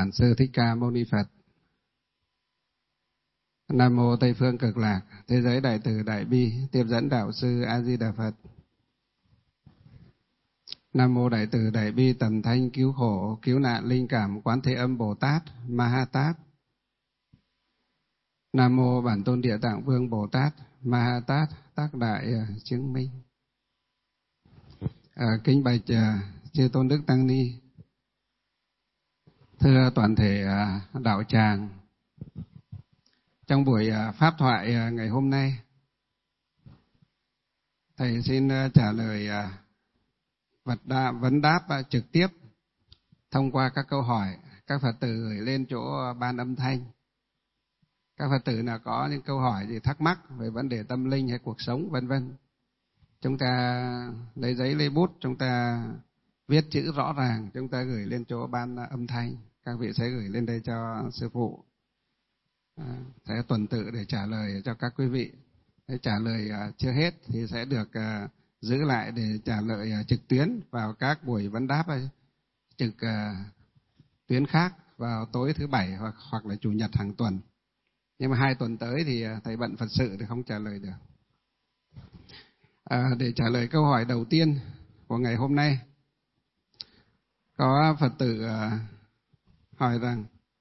Bản Sư Thích Ca Mâu Ni Phật. Nam mô Tây Phương Cực Lạc, Thế giới Đại Từ Đại Bi, Tiếp dẫn Đạo Sư A Di Đà Phật. Nam mô Đại Từ Đại Bi Tầm Thanh Cứu Khổ Cứu Nạn Linh Cảm Quán Thế Âm Bồ Tát Ma Ha Tát. Nam mô Bản Tôn Địa Tạng Vương Bồ Tát Ma Ha Tát Tác Đại Chứng Minh. Kính bạch chư Tôn Đức Tăng Ni, thưa toàn thể đạo tràng, trong buổi pháp thoại ngày hôm nay, thầy xin trả lời vấn đáp trực tiếp thông qua các câu hỏi các Phật tử gửi lên chỗ ban âm thanh. Các Phật tử nào có những câu hỏi gì thắc mắc về vấn đề tâm linh hay cuộc sống vân vân, chúng ta lấy giấy lấy bút, chúng ta viết chữ rõ ràng, chúng ta gửi lên chỗ ban âm thanh. Các vị sẽ gửi lên đây cho sư phụ, sẽ tuần tự để trả lời cho các quý vị. Để trả lời chưa hết thì sẽ được giữ lại để trả lời trực tuyến vào các buổi vấn đáp trực tuyến khác vào tối thứ Bảy hoặc là Chủ nhật hàng tuần. Nhưng mà 2 tuần tới thì thầy bận Phật sự thì không trả lời được. Để trả lời câu hỏi đầu tiên của ngày hôm nay, có Phật tử hỏi rằng: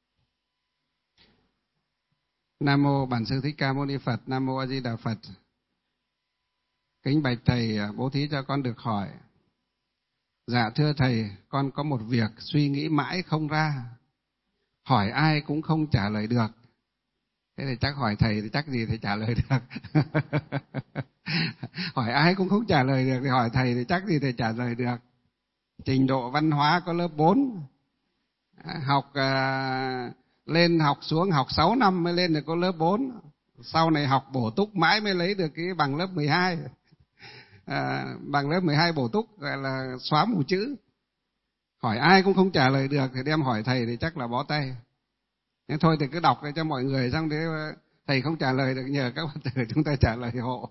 Nam mô Bản Sư Thích Ca Mâu Ni Phật, Nam mô A Di Đà Phật. Kính bạch thầy bố thí cho con được hỏi. Dạ thưa thầy, con có một việc suy nghĩ mãi không ra, hỏi ai cũng không trả lời được. Thế thì chắc hỏi thầy thì chắc gì thầy trả lời được. Hỏi ai cũng không trả lời được thì hỏi thầy thì chắc gì thầy trả lời được. Trình độ văn hóa có lớp 4, học lên học xuống, học 6 năm mới lên được có lớp 4. Sau này học bổ túc mãi mới lấy được cái bằng lớp 12. Bằng lớp 12 bổ túc gọi là xóa mù chữ. Hỏi ai cũng không trả lời được thì đem hỏi thầy thì chắc là bó tay. Nhưng thôi thì cứ đọc cho mọi người, xong thế thầy không trả lời được nhờ các Phật tử chúng ta trả lời hộ.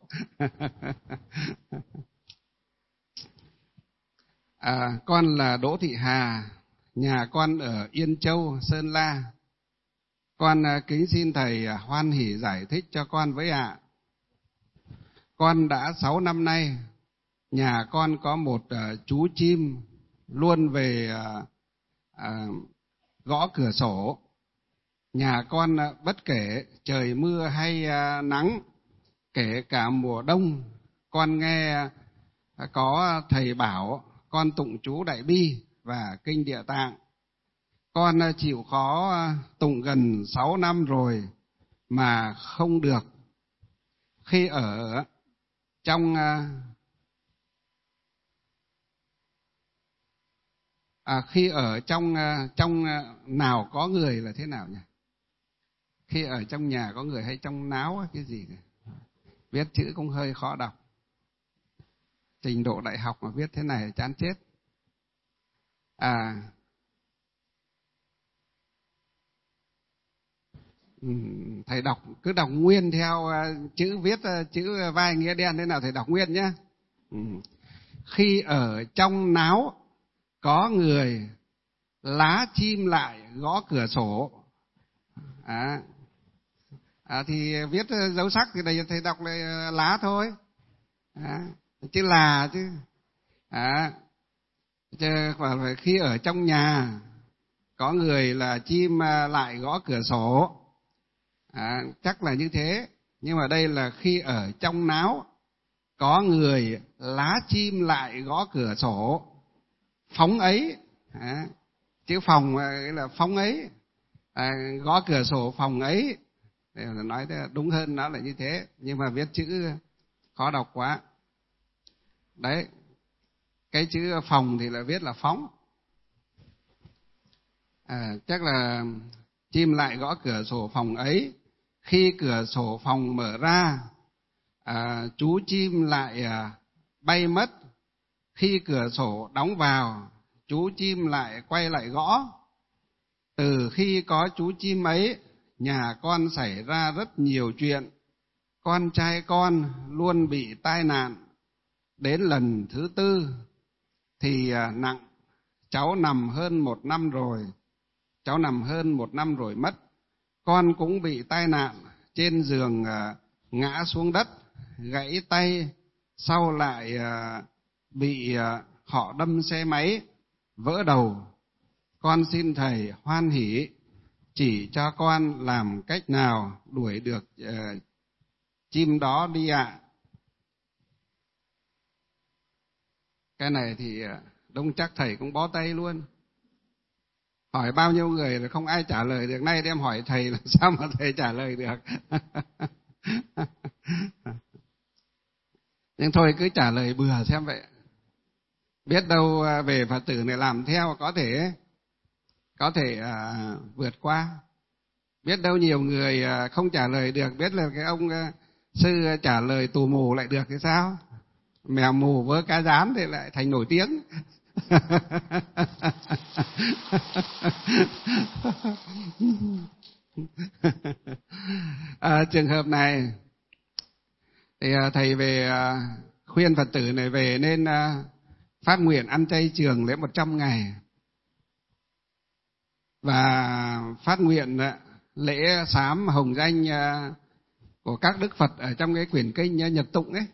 Con là Đỗ Thị Hà, nhà con ở Yên Châu, Sơn La. Con kính xin thầy hoan hỷ giải thích cho con với ạ. Con đã 6 năm nay, nhà con có một chú chim luôn về gõ cửa sổ. Nhà con bất kể trời mưa hay nắng, kể cả mùa đông, con nghe có thầy bảo con tụng chú Đại Bi và Kinh Địa Tạng. Con chịu khó tụng gần 6 năm rồi mà không được. Khi ở trong trong nào có người là thế nào nhỉ? Khi ở trong nhà có người hay trong náo cái gì này? Viết chữ cũng hơi khó đọc. Trình độ đại học mà viết thế này chán chết. Thầy cứ đọc nguyên theo chữ viết, chữ vai nghĩa đen thế nào thầy đọc nguyên nhé. Khi ở trong náo có người, lá chim lại gõ cửa sổ. Thì viết dấu sắc thì đây thầy đọc là lá thôi. Chứ là chứ. Phải khi ở trong nhà có người là chim lại gõ cửa sổ. Chắc là như thế. Nhưng mà đây là khi ở trong náo có người, lá chim lại gõ cửa sổ. Phóng ấy. Chữ phòng là phóng ấy. Gõ cửa sổ phòng ấy. Để nói đúng hơn nó là như thế. Nhưng mà viết chữ khó đọc quá. Đấy. Cái chữ phòng thì là viết là phóng. Chắc là chim lại gõ cửa sổ phòng ấy. Khi cửa sổ phòng mở ra, chú chim lại bay mất. Khi cửa sổ đóng vào, chú chim lại quay lại gõ. Từ khi có chú chim ấy, nhà con xảy ra rất nhiều chuyện. Con trai con luôn bị tai nạn. Đến lần thứ 4 thì nặng, cháu nằm hơn 1 năm rồi. cháu nằm hơn 1 năm rồi mất. Con cũng bị tai nạn, trên giường ngã xuống đất, gãy tay, sau lại bị họ đâm xe máy, vỡ đầu. Con xin thầy hoan hỷ chỉ cho con làm cách nào đuổi được chim đó đi ạ. Cái này thì đông chắc thầy cũng bó tay luôn. Hỏi bao nhiêu người là không ai trả lời được, nay đem hỏi thầy làm sao mà thầy trả lời được. Nhưng thôi cứ trả lời bừa xem vậy. Biết đâu về Phật tử này làm theo có thể vượt qua. Biết đâu nhiều người không trả lời được, biết là cái ông sư trả lời tù mù lại được thì sao? Mèo mù vớ cá rán thì lại thành nổi tiếng. Trường hợp này thì thầy về khuyên Phật tử này về nên phát nguyện ăn chay trường lễ 100 ngày và phát nguyện lễ sám hồng danh của các đức Phật ở trong cái quyển kinh Nhật Tụng ấy.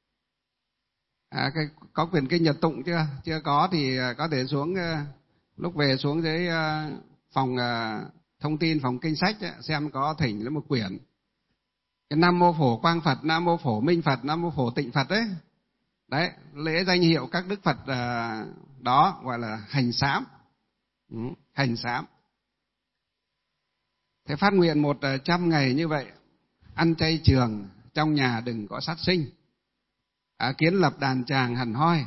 Có quyển kinh Nhật Tụng chưa? Chưa có thì có thể xuống lúc về xuống dưới phòng thông tin, phòng kinh sách ấy, xem có thỉnh lên một quyển. Cái Nam Mô Phổ Quang Phật, Nam Mô Phổ Minh Phật, Nam Mô Phổ Tịnh Phật đấy. Đấy, lễ danh hiệu các đức Phật đó gọi là hành sám. Hành sám. Thế phát nguyện 100 ngày như vậy, ăn chay trường, trong nhà đừng có sát sinh, kiến lập đàn tràng hẳn hoi.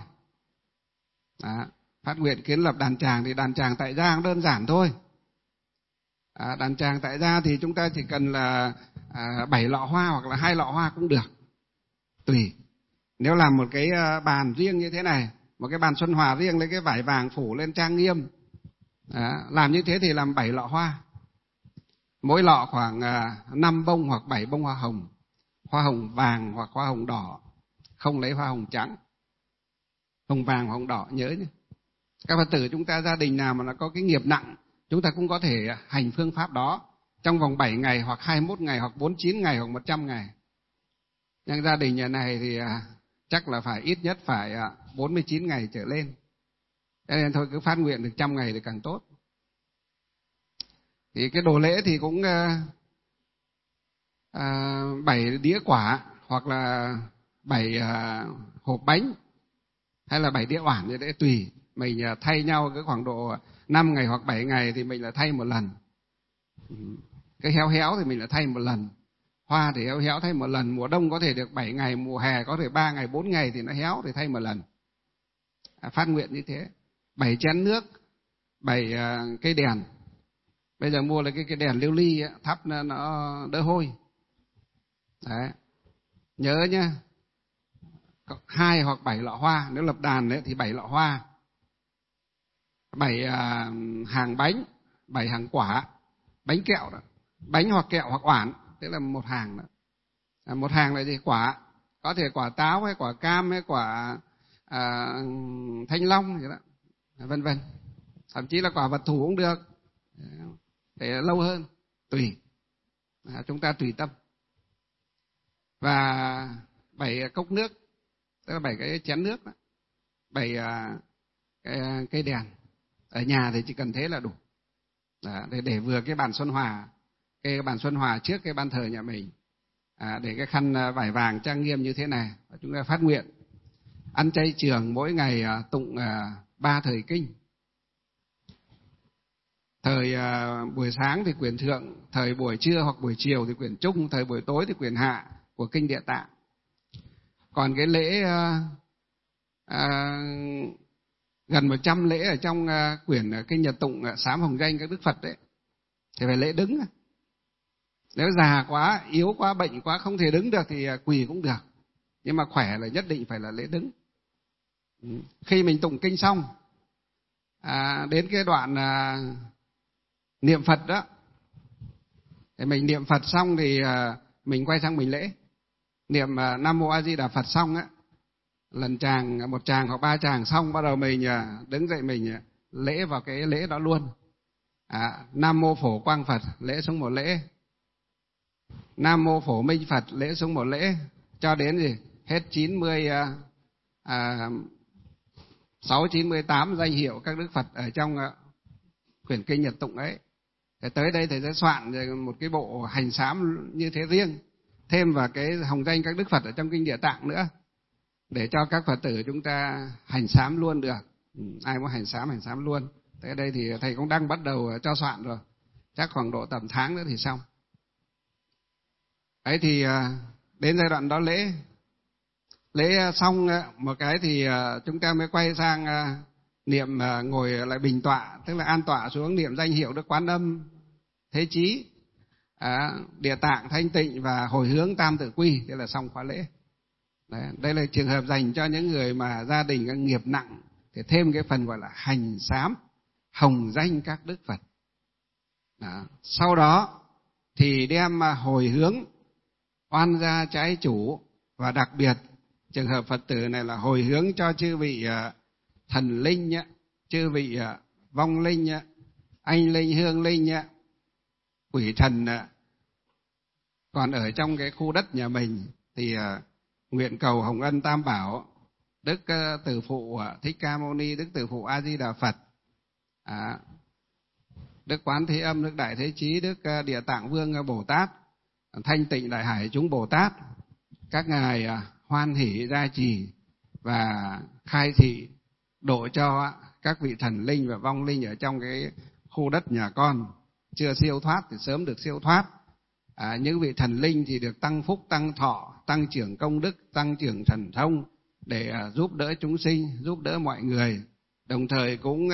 Phát nguyện kiến lập đàn tràng thì đàn tràng tại gia cũng đơn giản thôi. Đàn tràng tại gia thì chúng ta chỉ cần là 7 lọ hoa hoặc là 2 lọ hoa cũng được, tùy. Nếu làm một cái bàn riêng như thế này, một cái bàn xuân hòa riêng, lấy cái vải vàng phủ lên trang nghiêm, làm như thế thì làm 7 lọ hoa, mỗi lọ khoảng 5 bông hoặc 7 bông hoa hồng vàng hoặc hoa hồng đỏ, không lấy hoa hồng trắng. Hồng vàng, hồng đỏ nhớ nhé. Các Phật tử chúng ta gia đình nào mà nó có cái nghiệp nặng, chúng ta cũng có thể hành phương pháp đó trong vòng 7 ngày hoặc 21 ngày hoặc 49 ngày hoặc 100 ngày. Nhưng gia đình nhà này thì chắc là phải ít nhất phải 49 ngày trở lên. Cho nên thôi cứ phát nguyện được 100 ngày thì càng tốt. Thì cái đồ lễ thì cũng 7 đĩa quả hoặc là 7 hộp bánh hay là 7 đĩa oản như thế tùy. Mình thay nhau cái khoảng độ 5 ngày hoặc 7 ngày thì mình là thay một lần. Cái héo héo thì mình là thay một lần. Hoa thì héo héo thay một lần. Mùa đông có thể được 7 ngày, mùa hè có thể 3 ngày, 4 ngày thì nó héo thì thay một lần. Phát nguyện như thế. 7 chén nước, 7 cây đèn. Bây giờ mua là cái đèn lưu ly thắp nó đỡ hôi. Đấy. Nhớ nhá. 2 hoặc 7 lọ hoa, nếu lập đàn ấy, thì 7 lọ hoa. 7 hàng bánh, 7 hàng quả, bánh kẹo đó. Bánh hoặc kẹo hoặc oản, tức là một hàng đó. Một hàng là gì? Quả, có thể quả táo hay quả cam hay quả thanh long vậy đó, vân vân. Thậm chí là quả vật thủ cũng được, để lâu hơn, tùy. Chúng ta tùy tâm. Và 7 cốc nước, tức là 7 cái chén nước đó. 7 cây đèn. Ở nhà thì chỉ cần thế là đủ. Để vừa cái bàn xuân hòa, cái bàn xuân hòa trước cái ban thờ nhà mình, để cái khăn vải vàng trang nghiêm như thế này. Chúng ta phát nguyện ăn chay trường, mỗi ngày tụng 3 thời kinh. Thời buổi sáng thì quyển thượng, thời buổi trưa hoặc buổi chiều thì quyển trung, thời buổi tối thì quyển hạ của kinh Địa Tạng. Còn cái lễ gần 100 lễ ở trong quyển kinh Nhật Tụng sám hồng danh các đức Phật đấy thì phải lễ đứng. Nếu già quá, yếu quá, bệnh quá không thể đứng được thì quỳ cũng được, nhưng mà khỏe là nhất định phải là lễ đứng. Khi mình tụng kinh xong, đến cái đoạn niệm Phật đó, thì mình niệm Phật xong thì mình quay sang mình lễ. Niệm Nam Mô A Di Đà Phật xong á, lần một tràng hoặc 3 tràng xong, bắt đầu mình đứng dậy mình lễ vào cái lễ đó luôn. Nam mô Phổ Quang Phật lễ xuống một lễ, Nam mô Phổ Minh Phật lễ xuống một lễ, cho đến gì hết 98 danh hiệu các đức Phật ở trong quyển kinh Nhật Tụng ấy. Thì tới đây thầy sẽ soạn một cái bộ hành sám như thế riêng, thêm vào cái hồng danh các đức Phật ở trong kinh Địa Tạng nữa, để cho các Phật tử chúng ta hành sám luôn được. Ai muốn hành sám luôn. Tới đây thì thầy cũng đang bắt đầu cho soạn rồi, chắc khoảng độ tầm tháng nữa thì xong. Ấy thì đến giai đoạn đó lễ xong một cái thì chúng ta mới quay sang niệm, ngồi lại bình tọa, tức là an tọa xuống niệm danh hiệu Đức Quán Âm, Thế Chí, Địa Tạng, Thanh Tịnh và hồi hướng Tam Tự Quy. Thế là xong khóa lễ. Đây là trường hợp dành cho những người mà gia đình nghiệp nặng, thì thêm cái phần gọi là hành sám hồng danh các đức Phật. Sau đó thì đem hồi hướng oan gia trái chủ, và đặc biệt trường hợp Phật tử này là hồi hướng cho chư vị thần linh, chư vị vong linh, anh linh, hương linh, quỷ thần còn ở trong cái khu đất nhà mình, thì nguyện cầu hồng ân Tam Bảo, Đức Từ Phụ Thích Ca Mâu Ni, Đức Từ Phụ A Di Đà Phật, Đức Quán Thế Âm, Đức Đại Thế Chí, Đức Địa Tạng Vương Bồ Tát, Thanh Tịnh Đại Hải chúng Bồ Tát, các ngài hoan hỷ gia trì và khai thị độ cho các vị thần linh và vong linh ở trong cái khu đất nhà con chưa siêu thoát thì sớm được siêu thoát. Những vị thần linh thì được tăng phúc, tăng thọ, tăng trưởng công đức, tăng trưởng thần thông để giúp đỡ chúng sinh, giúp đỡ mọi người. Đồng thời cũng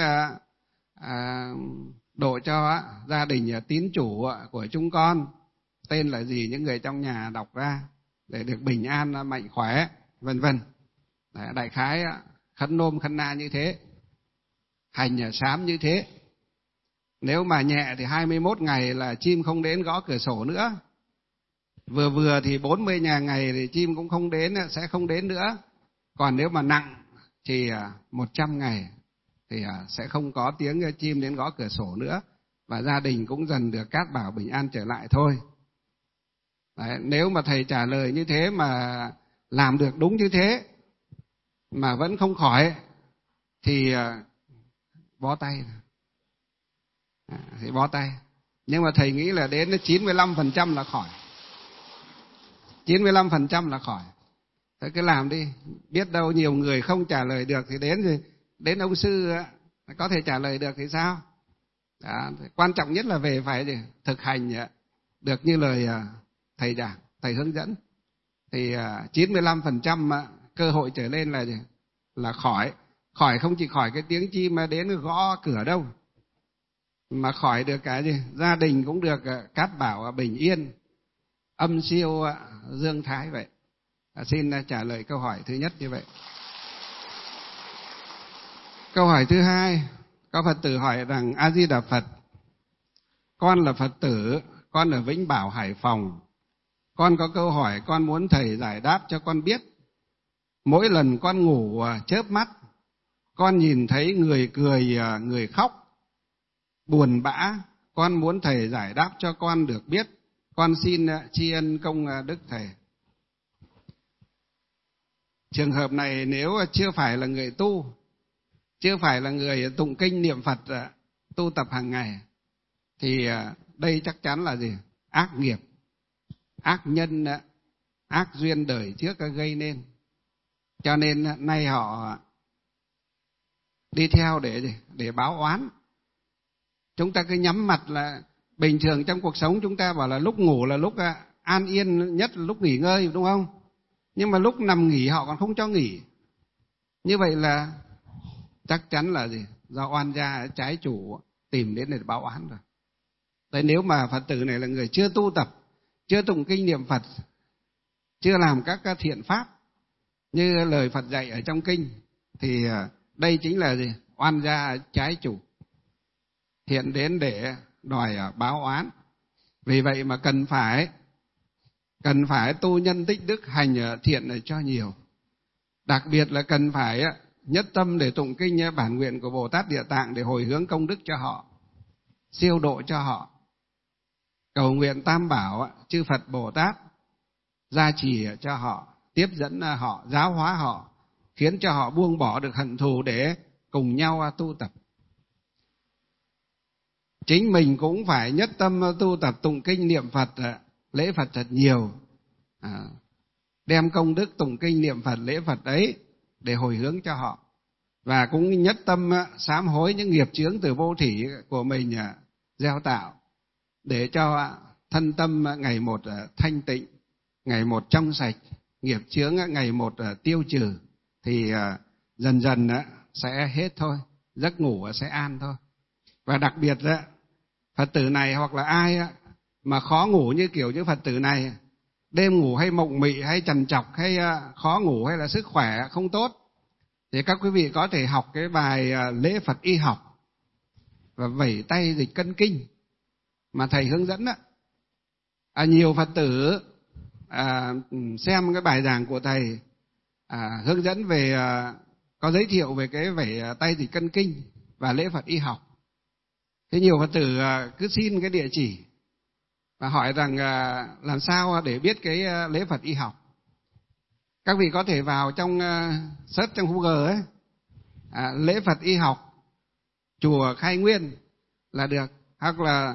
độ cho gia đình tín chủ của chúng con, tên là gì những người trong nhà đọc ra, để được bình an, mạnh khỏe, vân vân. Đại khái khấn nôm khấn na như thế, hành sám như thế. Nếu mà nhẹ thì 21 ngày là chim không đến gõ cửa sổ nữa. Vừa vừa thì 40 ngày thì chim cũng không đến, sẽ không đến nữa. Còn nếu mà nặng thì 100 ngày thì sẽ không có tiếng chim đến gõ cửa sổ nữa, và gia đình cũng dần được cát bảo bình an trở lại thôi. Đấy, nếu mà thầy trả lời như thế mà làm được đúng như thế mà vẫn không khỏi thì bó tay. Thì bó tay. Nhưng mà thầy nghĩ là đến 95% là khỏi. 95% là khỏi. Thế cứ làm đi. Biết đâu nhiều người không trả lời được thì đến ông sư có thể trả lời được thì sao? Đó, quan trọng nhất là về phải thực hành được như lời thầy giảng, thầy hướng dẫn. Thì 95% cơ hội trở lên là khỏi. Khỏi không chỉ khỏi cái tiếng chim mà đến gõ cửa đâu, mà khỏi được cái gì? Gia đình cũng được cát bảo bình yên, âm siêu dương thái vậy. Xin trả lời câu hỏi thứ nhất như vậy. Câu hỏi thứ hai, có Phật tử hỏi rằng: A Di Đà Phật, con là Phật tử, con ở Vĩnh Bảo, Hải Phòng. Con có câu hỏi con muốn thầy giải đáp cho con biết. Mỗi lần con ngủ chớp mắt, con nhìn thấy người cười, người khóc, buồn bã. Con muốn thầy giải đáp cho con được biết. Con xin tri ân công đức thầy. Trường hợp này nếu chưa phải là người tu, chưa phải là người tụng kinh niệm Phật, tu tập hàng ngày, thì đây chắc chắn là gì? Ác nghiệp, ác nhân, ác duyên đời trước gây nên. Cho nên nay họ đi theo để báo oán. Chúng ta cứ nhắm mặt là bình thường trong cuộc sống chúng ta bảo là lúc ngủ là lúc an yên nhất, là lúc nghỉ ngơi, đúng không? Nhưng mà lúc nằm nghỉ họ còn không cho nghỉ. Như vậy là chắc chắn là gì? Do oan gia trái chủ tìm đến để báo oán rồi. Thế nếu mà Phật tử này là người chưa tu tập, chưa tụng kinh niệm Phật, chưa làm các thiện pháp như lời Phật dạy ở trong kinh, thì đây chính là gì? Oan gia trái chủ hiện đến để đòi báo oán. Vì vậy mà cần phải tu nhân tích đức, hành thiện này cho nhiều. Đặc biệt là cần phải nhất tâm để tụng kinh bản nguyện của Bồ Tát Địa Tạng để hồi hướng công đức cho họ. siêu độ cho họ. Cầu nguyện Tam Bảo, chư Phật Bồ Tát gia trì cho họ, tiếp dẫn họ, giáo hóa họ, khiến cho họ buông bỏ được hận thù để cùng nhau tu tập. Chính mình cũng phải nhất tâm tu tập tụng kinh niệm Phật, lễ Phật thật nhiều, đem công đức tụng kinh niệm Phật lễ Phật ấy để hồi hướng cho họ, và cũng nhất tâm sám hối những nghiệp chướng từ vô thỉ của mình gieo tạo, để cho thân tâm ngày một thanh tịnh, ngày một trong sạch, nghiệp chướng ngày một tiêu trừ, thì dần dần sẽ hết thôi, giấc ngủ sẽ an thôi. Và đặc biệt Phật tử này hoặc là ai mà khó ngủ như kiểu những Phật tử này, đêm ngủ hay mộng mị hay trằn trọc hay khó ngủ hay là sức khỏe không tốt, thì các quý vị có thể học cái bài lễ Phật y học và vẩy tay dịch cân kinh mà thầy hướng dẫn đó. Nhiều Phật tử xem cái bài giảng của thầy hướng dẫn về, có giới thiệu về cái vẩy tay dịch cân kinh và lễ Phật y học. Thế nhiều Phật tử cứ xin cái địa chỉ và hỏi rằng làm sao để biết cái lễ Phật y học. Các vị có thể vào trong search trong Google ấy, lễ Phật y học chùa Khai Nguyên là được, hoặc là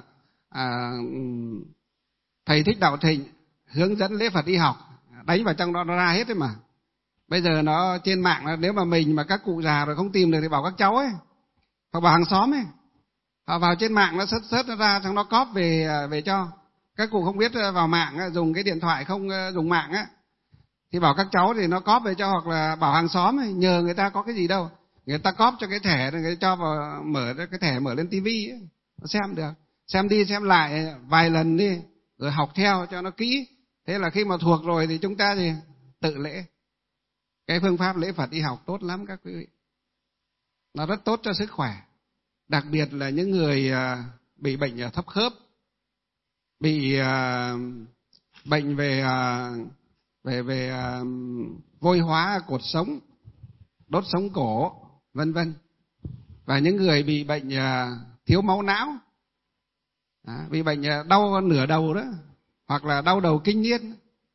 thầy Thích Đạo Thịnh hướng dẫn lễ Phật y học, đánh vào trong đó nó ra hết đấy mà. Bây giờ nó trên mạng, nếu mà mình mà các cụ già rồi không tìm được thì bảo các cháu ấy, hoặc bảo hàng xóm ấy, họ vào trên mạng nó search nó ra, xong nó cóp về cho. Các cụ không biết vào mạng dùng cái điện thoại không dùng mạng á, thì bảo các cháu thì nó cóp về cho, hoặc là bảo hàng xóm ấy, nhờ người ta có cái gì đâu, người ta cóp cho cái thẻ, người ta cho vào, mở cái thẻ mở lên tivi ấy, nó xem được, xem đi xem lại vài lần đi, rồi học theo cho nó kỹ. Thế là khi mà thuộc rồi thì chúng ta thì tự lễ. Cái phương pháp lễ Phật y học tốt lắm các quý vị, nó rất tốt cho sức khỏe, đặc biệt là những người bị bệnh thấp khớp, bị bệnh về vôi hóa cột sống, đốt sống cổ, vân vân, và những người bị bệnh thiếu máu não, bị bệnh đau nửa đầu đó, hoặc là đau đầu kinh niên.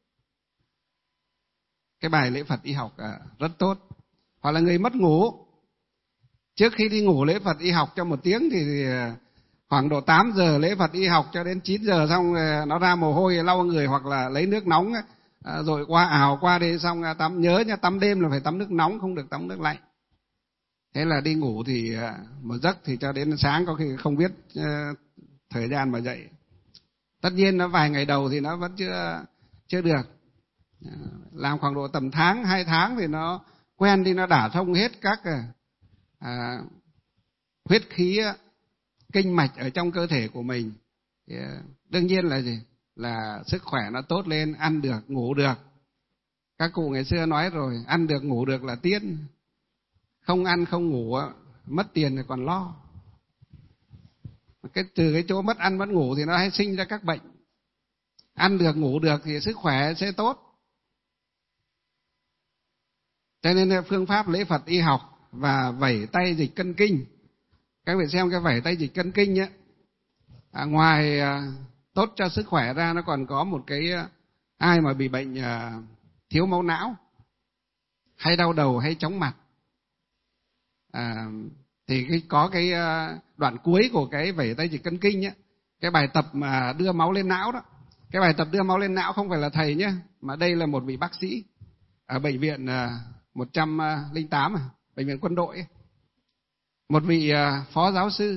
Cái bài lễ Phật y học rất tốt. Hoặc là người mất ngủ, trước khi đi ngủ lễ Phật y học cho 1 tiếng thì khoảng độ 8 giờ lễ Phật y học cho đến 9 giờ, xong nó ra mồ hôi lau người, hoặc là lấy nước nóng rồi qua ảo qua đi, xong tắm. Nhớ nha, tắm đêm là phải tắm nước nóng, không được tắm nước lạnh. Thế là đi ngủ thì một giấc thì cho đến sáng có khi không biết thời gian mà dậy. Tất nhiên nó vài ngày đầu thì nó vẫn chưa được, làm khoảng độ tầm tháng 2 tháng thì nó quen đi, nó đả thông hết các huyết khí kinh mạch ở trong cơ thể của mình. Thì đương nhiên là gì? Là sức khỏe nó tốt lên, ăn được, ngủ được. Các cụ ngày xưa nói rồi, ăn được ngủ được là tiên. Không ăn không ngủ mất tiền thì còn lo. Từ cái chỗ mất ăn mất ngủ thì nó hay sinh ra các bệnh. Ăn được ngủ được thì sức khỏe sẽ tốt. Cho nên phương pháp lễ Phật y học và vẩy tay dịch cân kinh, các vị xem cái vẩy tay dịch cân kinh ấy, ngoài tốt cho sức khỏe ra, nó còn có một cái, ai mà bị bệnh thiếu máu não, hay đau đầu hay chóng mặt, thì có cái đoạn cuối của cái vẩy tay dịch cân kinh ấy, cái bài tập mà đưa máu lên não đó. Cái bài tập đưa máu lên não không phải là thầy nhé, mà đây là một vị bác sĩ ở bệnh viện 108, bệnh viện quân đội ấy. Một vị phó giáo sư,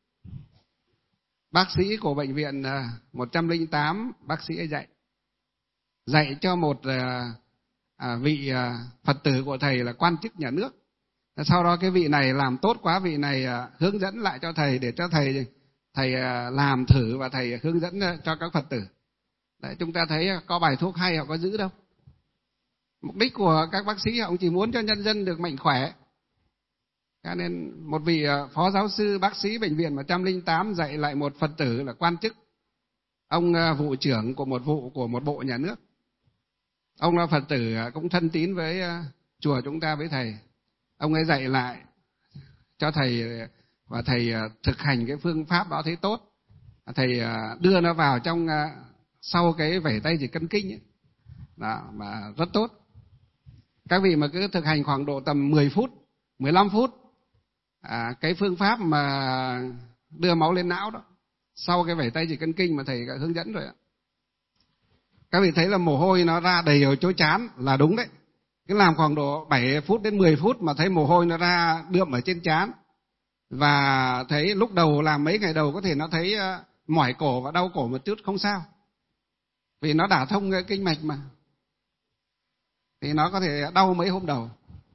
bác sĩ của bệnh viện 108, bác sĩ ấy dạy cho một vị Phật tử của thầy là quan chức nhà nước. Sau đó cái vị này làm tốt quá, vị này hướng dẫn lại cho thầy, để cho thầy làm thử và thầy hướng dẫn cho các Phật tử. Đấy, chúng ta thấy có bài thuốc hay họ có giữ đâu. Mục đích của các bác sĩ họ chỉ muốn cho nhân dân được mạnh khỏe. Cho nên một vị phó giáo sư bác sĩ bệnh viện 108 dạy lại một Phật tử là quan chức, ông vụ trưởng của một bộ nhà nước. Ông là Phật tử cũng thân tín với chùa chúng ta, với thầy. Ông ấy dạy lại cho thầy và thầy thực hành cái phương pháp đó thấy tốt. Thầy đưa nó vào trong sau cái vẩy tay dịch cân kinh ấy. Đó, mà rất tốt. Các vị mà cứ thực hành khoảng độ tầm 10 phút, 15 phút, cái phương pháp mà đưa máu lên não đó, sau cái vẩy tay dịch cân kinh mà thầy đã hướng dẫn rồi ạ. Các vị thấy là mồ hôi nó ra đầy ở chỗ trán là đúng đấy. Cứ làm khoảng độ 7 phút đến 10 phút mà thấy mồ hôi nó ra đượm ở trên trán. Và thấy lúc đầu làm mấy ngày đầu có thể nó thấy mỏi cổ và đau cổ một chút, không sao. Vì nó đả thông cái kinh mạch mà. Thì nó có thể đau mấy hôm đầu.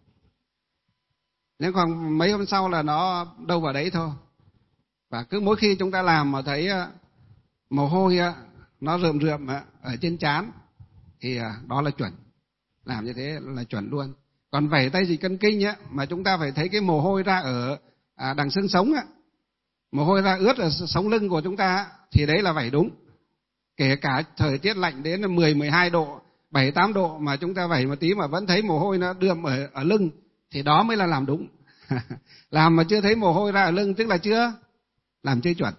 Nhưng còn mấy hôm sau là nó đâu vào đấy thôi. Và cứ mỗi khi chúng ta làm mà thấy mồ hôi nó rườm rườm ở trên trán thì đó là chuẩn. Làm như thế là chuẩn luôn. Còn vẩy tay dịch cân kinh mà chúng ta phải thấy cái mồ hôi ra ở đằng xương sống mồ hôi ra ướt ở sống lưng của chúng ta thì đấy là vẩy đúng. Kể cả thời tiết lạnh đến 10, 12 độ, 7, 8 độ mà chúng ta vẩy một tí mà vẫn thấy mồ hôi nó đượm ở lưng thì đó mới là làm đúng. Làm mà chưa thấy mồ hôi ra ở lưng tức là chưa chuẩn.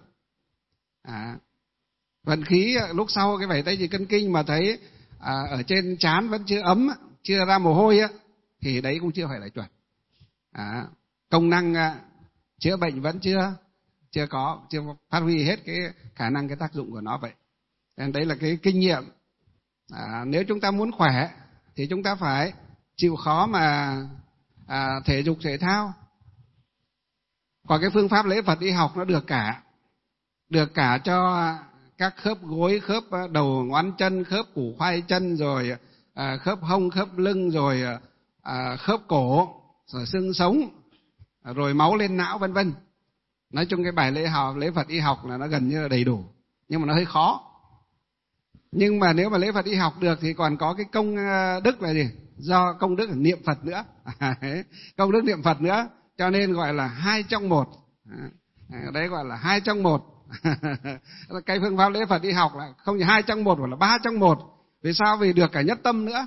Vận khí lúc sau cái vẩy tay dịch cân kinh mà thấy ở trên trán vẫn chưa ấm, chưa ra mồ hôi thì đấy cũng chưa phải là chuẩn. Công năng chữa bệnh vẫn chưa phát huy hết cái khả năng, cái tác dụng của nó vậy. Nên đấy là cái kinh nghiệm. Nếu chúng ta muốn khỏe thì chúng ta phải chịu khó mà thể dục thể thao. Còn cái phương pháp lễ Phật y học nó được cả cho các khớp gối, khớp đầu ngón chân, khớp củ khoai chân, rồi khớp hông, khớp lưng, rồi khớp cổ, rồi xương sống, rồi máu lên não, vân vân. Nói chung cái bài lễ Phật y học là nó gần như là đầy đủ, nhưng mà nó hơi khó. Nhưng mà nếu mà lễ Phật y học được thì còn có cái công đức là gì? Do công đức là niệm Phật nữa. Công đức niệm Phật nữa, cho nên gọi là 2 trong 1. Đấy gọi là 2 trong 1. Cái phương pháp lễ Phật y học là không chỉ 2 trong 1 mà là 3 trong 1. Vì sao? Vì được cả nhất tâm nữa.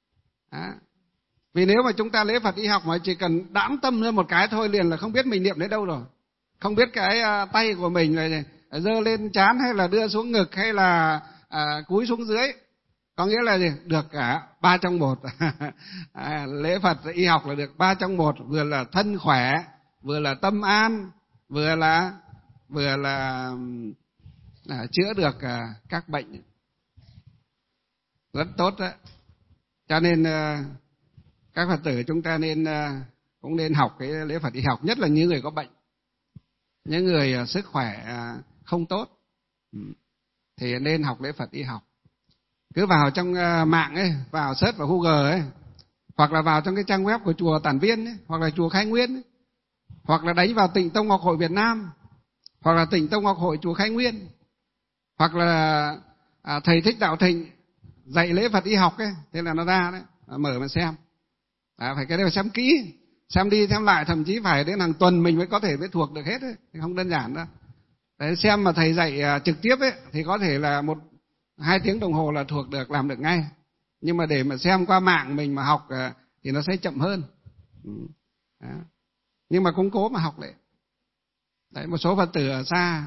Vì nếu mà chúng ta lễ Phật y học mà chỉ cần đãng tâm lên một cái thôi liền là không biết mình niệm đến đâu rồi. Không biết cái tay của mình là giơ lên trán hay là đưa xuống ngực hay là cúi xuống dưới. Có nghĩa là gì? Được cả 3 trong 1. Lễ Phật y học là được 3 trong 1, vừa là thân khỏe, vừa là tâm an, vừa là chữa được các bệnh. Rất tốt đấy. Cho nên các Phật tử chúng ta cũng nên học cái lễ Phật y học, nhất là những người có bệnh, những người sức khỏe không tốt thì nên học lễ Phật y học. Cứ vào trong mạng ấy, vào search vào Google ấy, hoặc là vào trong cái trang web của chùa Tản Viên ấy, hoặc là chùa Khai Nguyên ấy, hoặc là đánh vào Tịnh Tông Ngọc Hội Việt Nam, hoặc là Tịnh Tông Ngọc Hội chùa Khai Nguyên, hoặc là thầy Thích Đạo Thịnh dạy lễ Phật y học ấy, thế là nó ra đấy, mở mà xem. Phải cái đấy phải xem kỹ, xem đi xem lại, thậm chí phải đến hàng tuần mình mới có thể biết thuộc được hết ấy, không đơn giản đâu. Đấy, xem mà thầy dạy trực tiếp ấy thì có thể là 1-2 tiếng đồng hồ là thuộc được, làm được ngay. Nhưng mà để mà xem qua mạng mình mà học thì nó sẽ chậm hơn. Đó. Nhưng mà cũng cố mà học lại. Đấy, một số Phật tử ở xa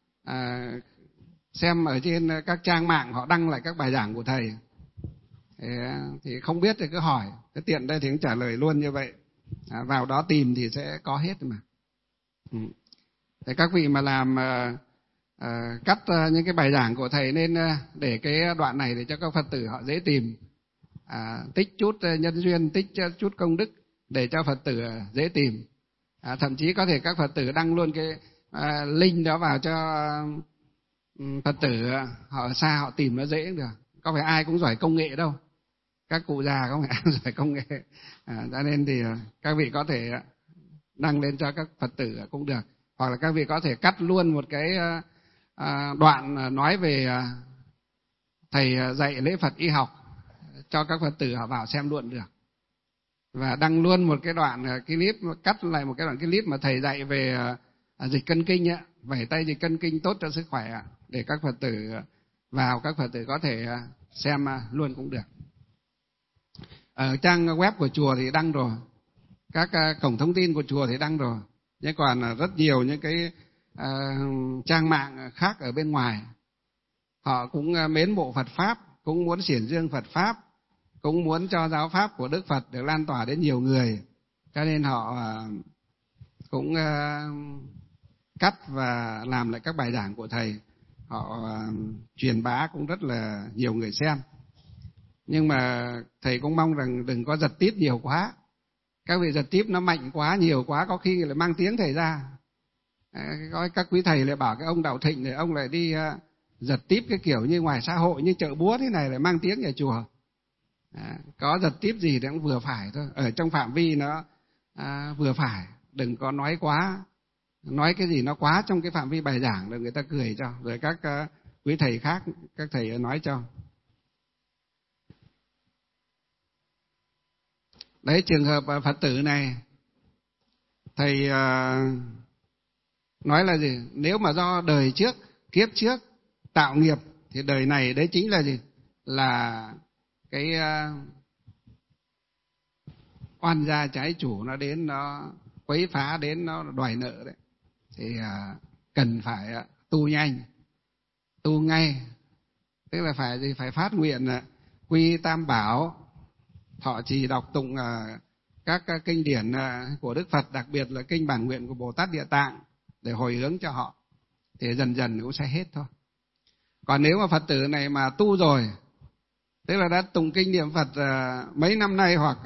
xem ở trên các trang mạng họ đăng lại các bài giảng của thầy. Thì không biết thì cứ hỏi, cái tiện đây thì cũng trả lời luôn như vậy. Vào đó tìm thì sẽ có hết mà. Thì các vị mà làm cắt những cái bài giảng của thầy nên để cái đoạn này để cho các Phật tử họ dễ tìm, tích chút nhân duyên, tích chút công đức để cho Phật tử dễ tìm. Thậm chí có thể các Phật tử đăng luôn cái link đó vào cho Phật tử họ ở xa họ tìm nó dễ được. Có phải ai cũng giỏi công nghệ đâu, các cụ già không phải ai giỏi công nghệ. Cho nên thì các vị có thể đăng lên cho các Phật tử cũng được, hoặc là các vị có thể cắt luôn một cái đoạn nói về thầy dạy lễ Phật y học cho các Phật tử họ vào xem luôn được, và đăng luôn một cái đoạn clip, cắt lại một cái đoạn clip mà thầy dạy về dịch cân kinh ấy, vẩy tay dịch cân kinh tốt cho sức khỏe, để các Phật tử vào, các Phật tử có thể xem luôn cũng được. Ở trang web của chùa thì đăng rồi, các cổng thông tin của chùa thì đăng rồi, Nhưng còn rất nhiều những cái trang mạng khác ở bên ngoài, họ cũng mến mộ Phật Pháp, cũng muốn xiển dương Phật Pháp, cũng muốn cho giáo Pháp của Đức Phật được lan tỏa đến nhiều người. Cho nên họ cũng cắt và làm lại các bài giảng của Thầy. Họ truyền bá cũng rất là nhiều người xem. Nhưng mà Thầy cũng mong rằng đừng có giật tít nhiều quá. Các vị giật tít nó mạnh quá, nhiều quá, có khi lại mang tiếng Thầy ra. Các quý Thầy lại bảo cái ông Đạo Thịnh này, ông lại đi giật tít cái kiểu như ngoài xã hội, như chợ búa thế này, lại mang tiếng nhà chùa. Có giật tít gì thì cũng vừa phải thôi, ở trong phạm vi nó vừa phải, đừng có nói quá. Nói cái gì nó quá trong cái phạm vi bài giảng rồi người ta cười cho, rồi các quý thầy khác, các thầy nói cho. Đấy, trường hợp Phật tử này, Thầy nói là gì? Nếu mà do đời trước, kiếp trước tạo nghiệp thì đời này đấy chính là gì? Là cái oan gia trái chủ nó đến, nó quấy phá đến, nó đòi nợ đấy. Thì cần phải tu nhanh, tu ngay. Tức là phải gì? Phải phát nguyện quy tam bảo, thọ trì đọc tụng các kinh điển của Đức Phật, đặc biệt là kinh bản nguyện của Bồ Tát Địa Tạng, để hồi hướng cho họ, thì dần dần cũng sẽ hết thôi. Còn nếu mà Phật tử này mà tu rồi, tức là đã tụng kinh niệm Phật mấy năm nay hoặc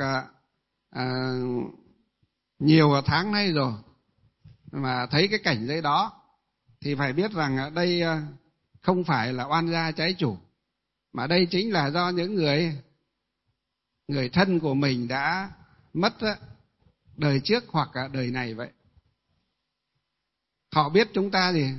nhiều tháng nay rồi, mà thấy cái cảnh giới đó, thì phải biết rằng đây không phải là oan gia trái chủ, mà đây chính là do những người thân của mình đã mất đời trước hoặc đời này vậy. Họ biết chúng ta gì?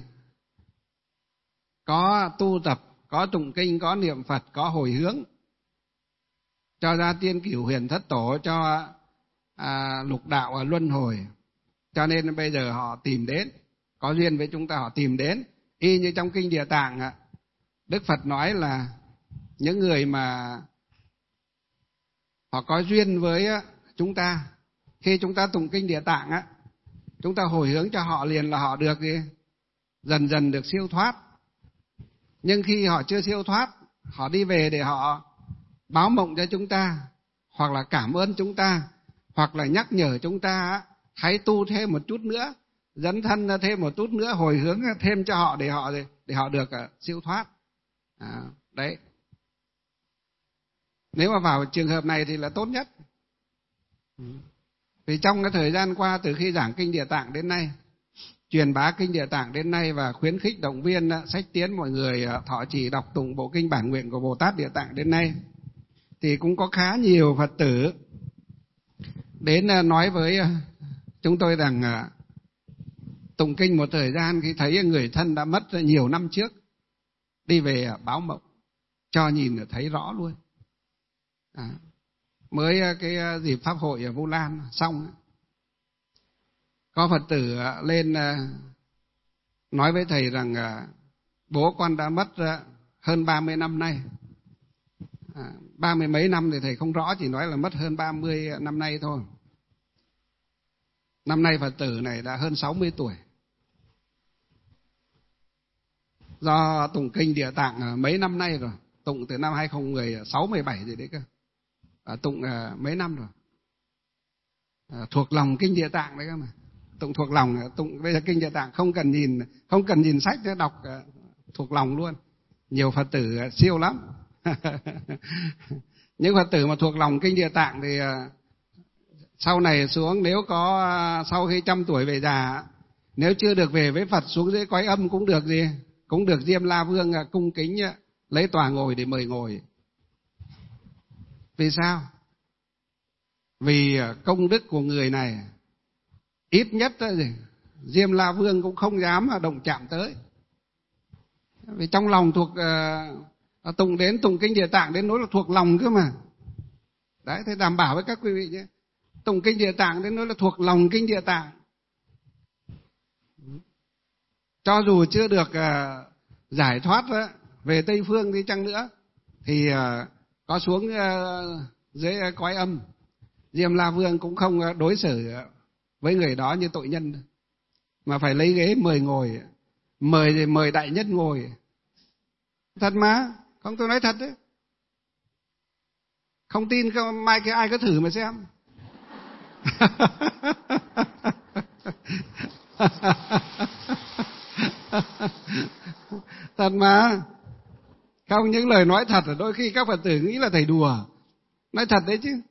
Có tu tập, có tụng kinh, có niệm Phật, có hồi hướng, cho ra tiên cửu huyền thất tổ, cho lục đạo luân hồi. Cho nên bây giờ họ tìm đến, có duyên với chúng ta họ tìm đến. Y như trong kinh Địa Tạng, Đức Phật nói là những người mà họ có duyên với chúng ta, khi chúng ta tụng kinh Địa Tạng, chúng ta hồi hướng cho họ liền là họ được gì? Dần dần được siêu thoát. Nhưng khi họ chưa siêu thoát, họ đi về để họ báo mộng cho chúng ta, hoặc là cảm ơn chúng ta, hoặc là nhắc nhở chúng ta hãy tu thêm một chút nữa, dấn thân thêm một chút nữa, hồi hướng thêm cho họ để họ được siêu thoát. Đấy. Nếu mà vào trường hợp này thì là tốt nhất. Vì trong cái thời gian qua, từ khi giảng kinh Địa Tạng đến nay, truyền bá kinh Địa Tạng đến nay và khuyến khích động viên sách tiến mọi người thọ trì đọc tụng bộ kinh bản nguyện của Bồ Tát Địa Tạng đến nay, thì cũng có khá nhiều Phật tử đến nói với chúng tôi rằng tụng kinh một thời gian, khi thấy người thân đã mất nhiều năm trước, đi về báo mộng cho nhìn thấy rõ luôn. Mới cái dịp pháp hội ở Vu Lan xong, có Phật tử lên nói với thầy rằng bố con đã mất hơn 30 năm nay. 30 mấy năm thì thầy không rõ, chỉ nói là mất hơn 30 năm nay thôi. Năm nay Phật tử này đã hơn 60 tuổi. Do tụng kinh Địa Tạng mấy năm nay rồi, tụng từ năm 2016, 17 gì đấy cơ. Tụng mấy năm rồi. Thuộc lòng kinh Địa Tạng đấy cơ mà. Tụng thuộc lòng, tụng bây giờ kinh Địa Tạng không cần nhìn sách để đọc, thuộc lòng luôn. Nhiều Phật tử siêu lắm. Những Phật tử mà thuộc lòng kinh Địa Tạng thì sau này xuống, nếu có sau khi 100 tuổi về già, nếu chưa được về với Phật, xuống dưới cõi âm cũng được gì? Cũng được Diêm La Vương cung kính lấy tòa ngồi để mời ngồi. Vì sao? Vì công đức của người này ít nhất Diêm La Vương cũng không dám động chạm tới. Vì trong lòng thuộc tụng kinh Địa Tạng đến nỗi là thuộc lòng cơ mà. Đấy, thế đảm bảo với các quý vị nhé. Tụng kinh Địa Tạng đến nỗi là thuộc lòng kinh Địa Tạng. Cho dù chưa được giải thoát về Tây Phương đi chăng nữa, thì có xuống dưới cõi âm, Diêm La Vương cũng không đối xử với người đó như tội nhân. mà phải lấy ghế mời ngồi, mời đại nhất ngồi. Thật mà, không, tôi nói thật đấy. Không tin mai kia ai có thử mà xem. Thật mà. Không, những lời nói thật, đôi khi các Phật tử nghĩ là thầy đùa. Nói thật đấy chứ.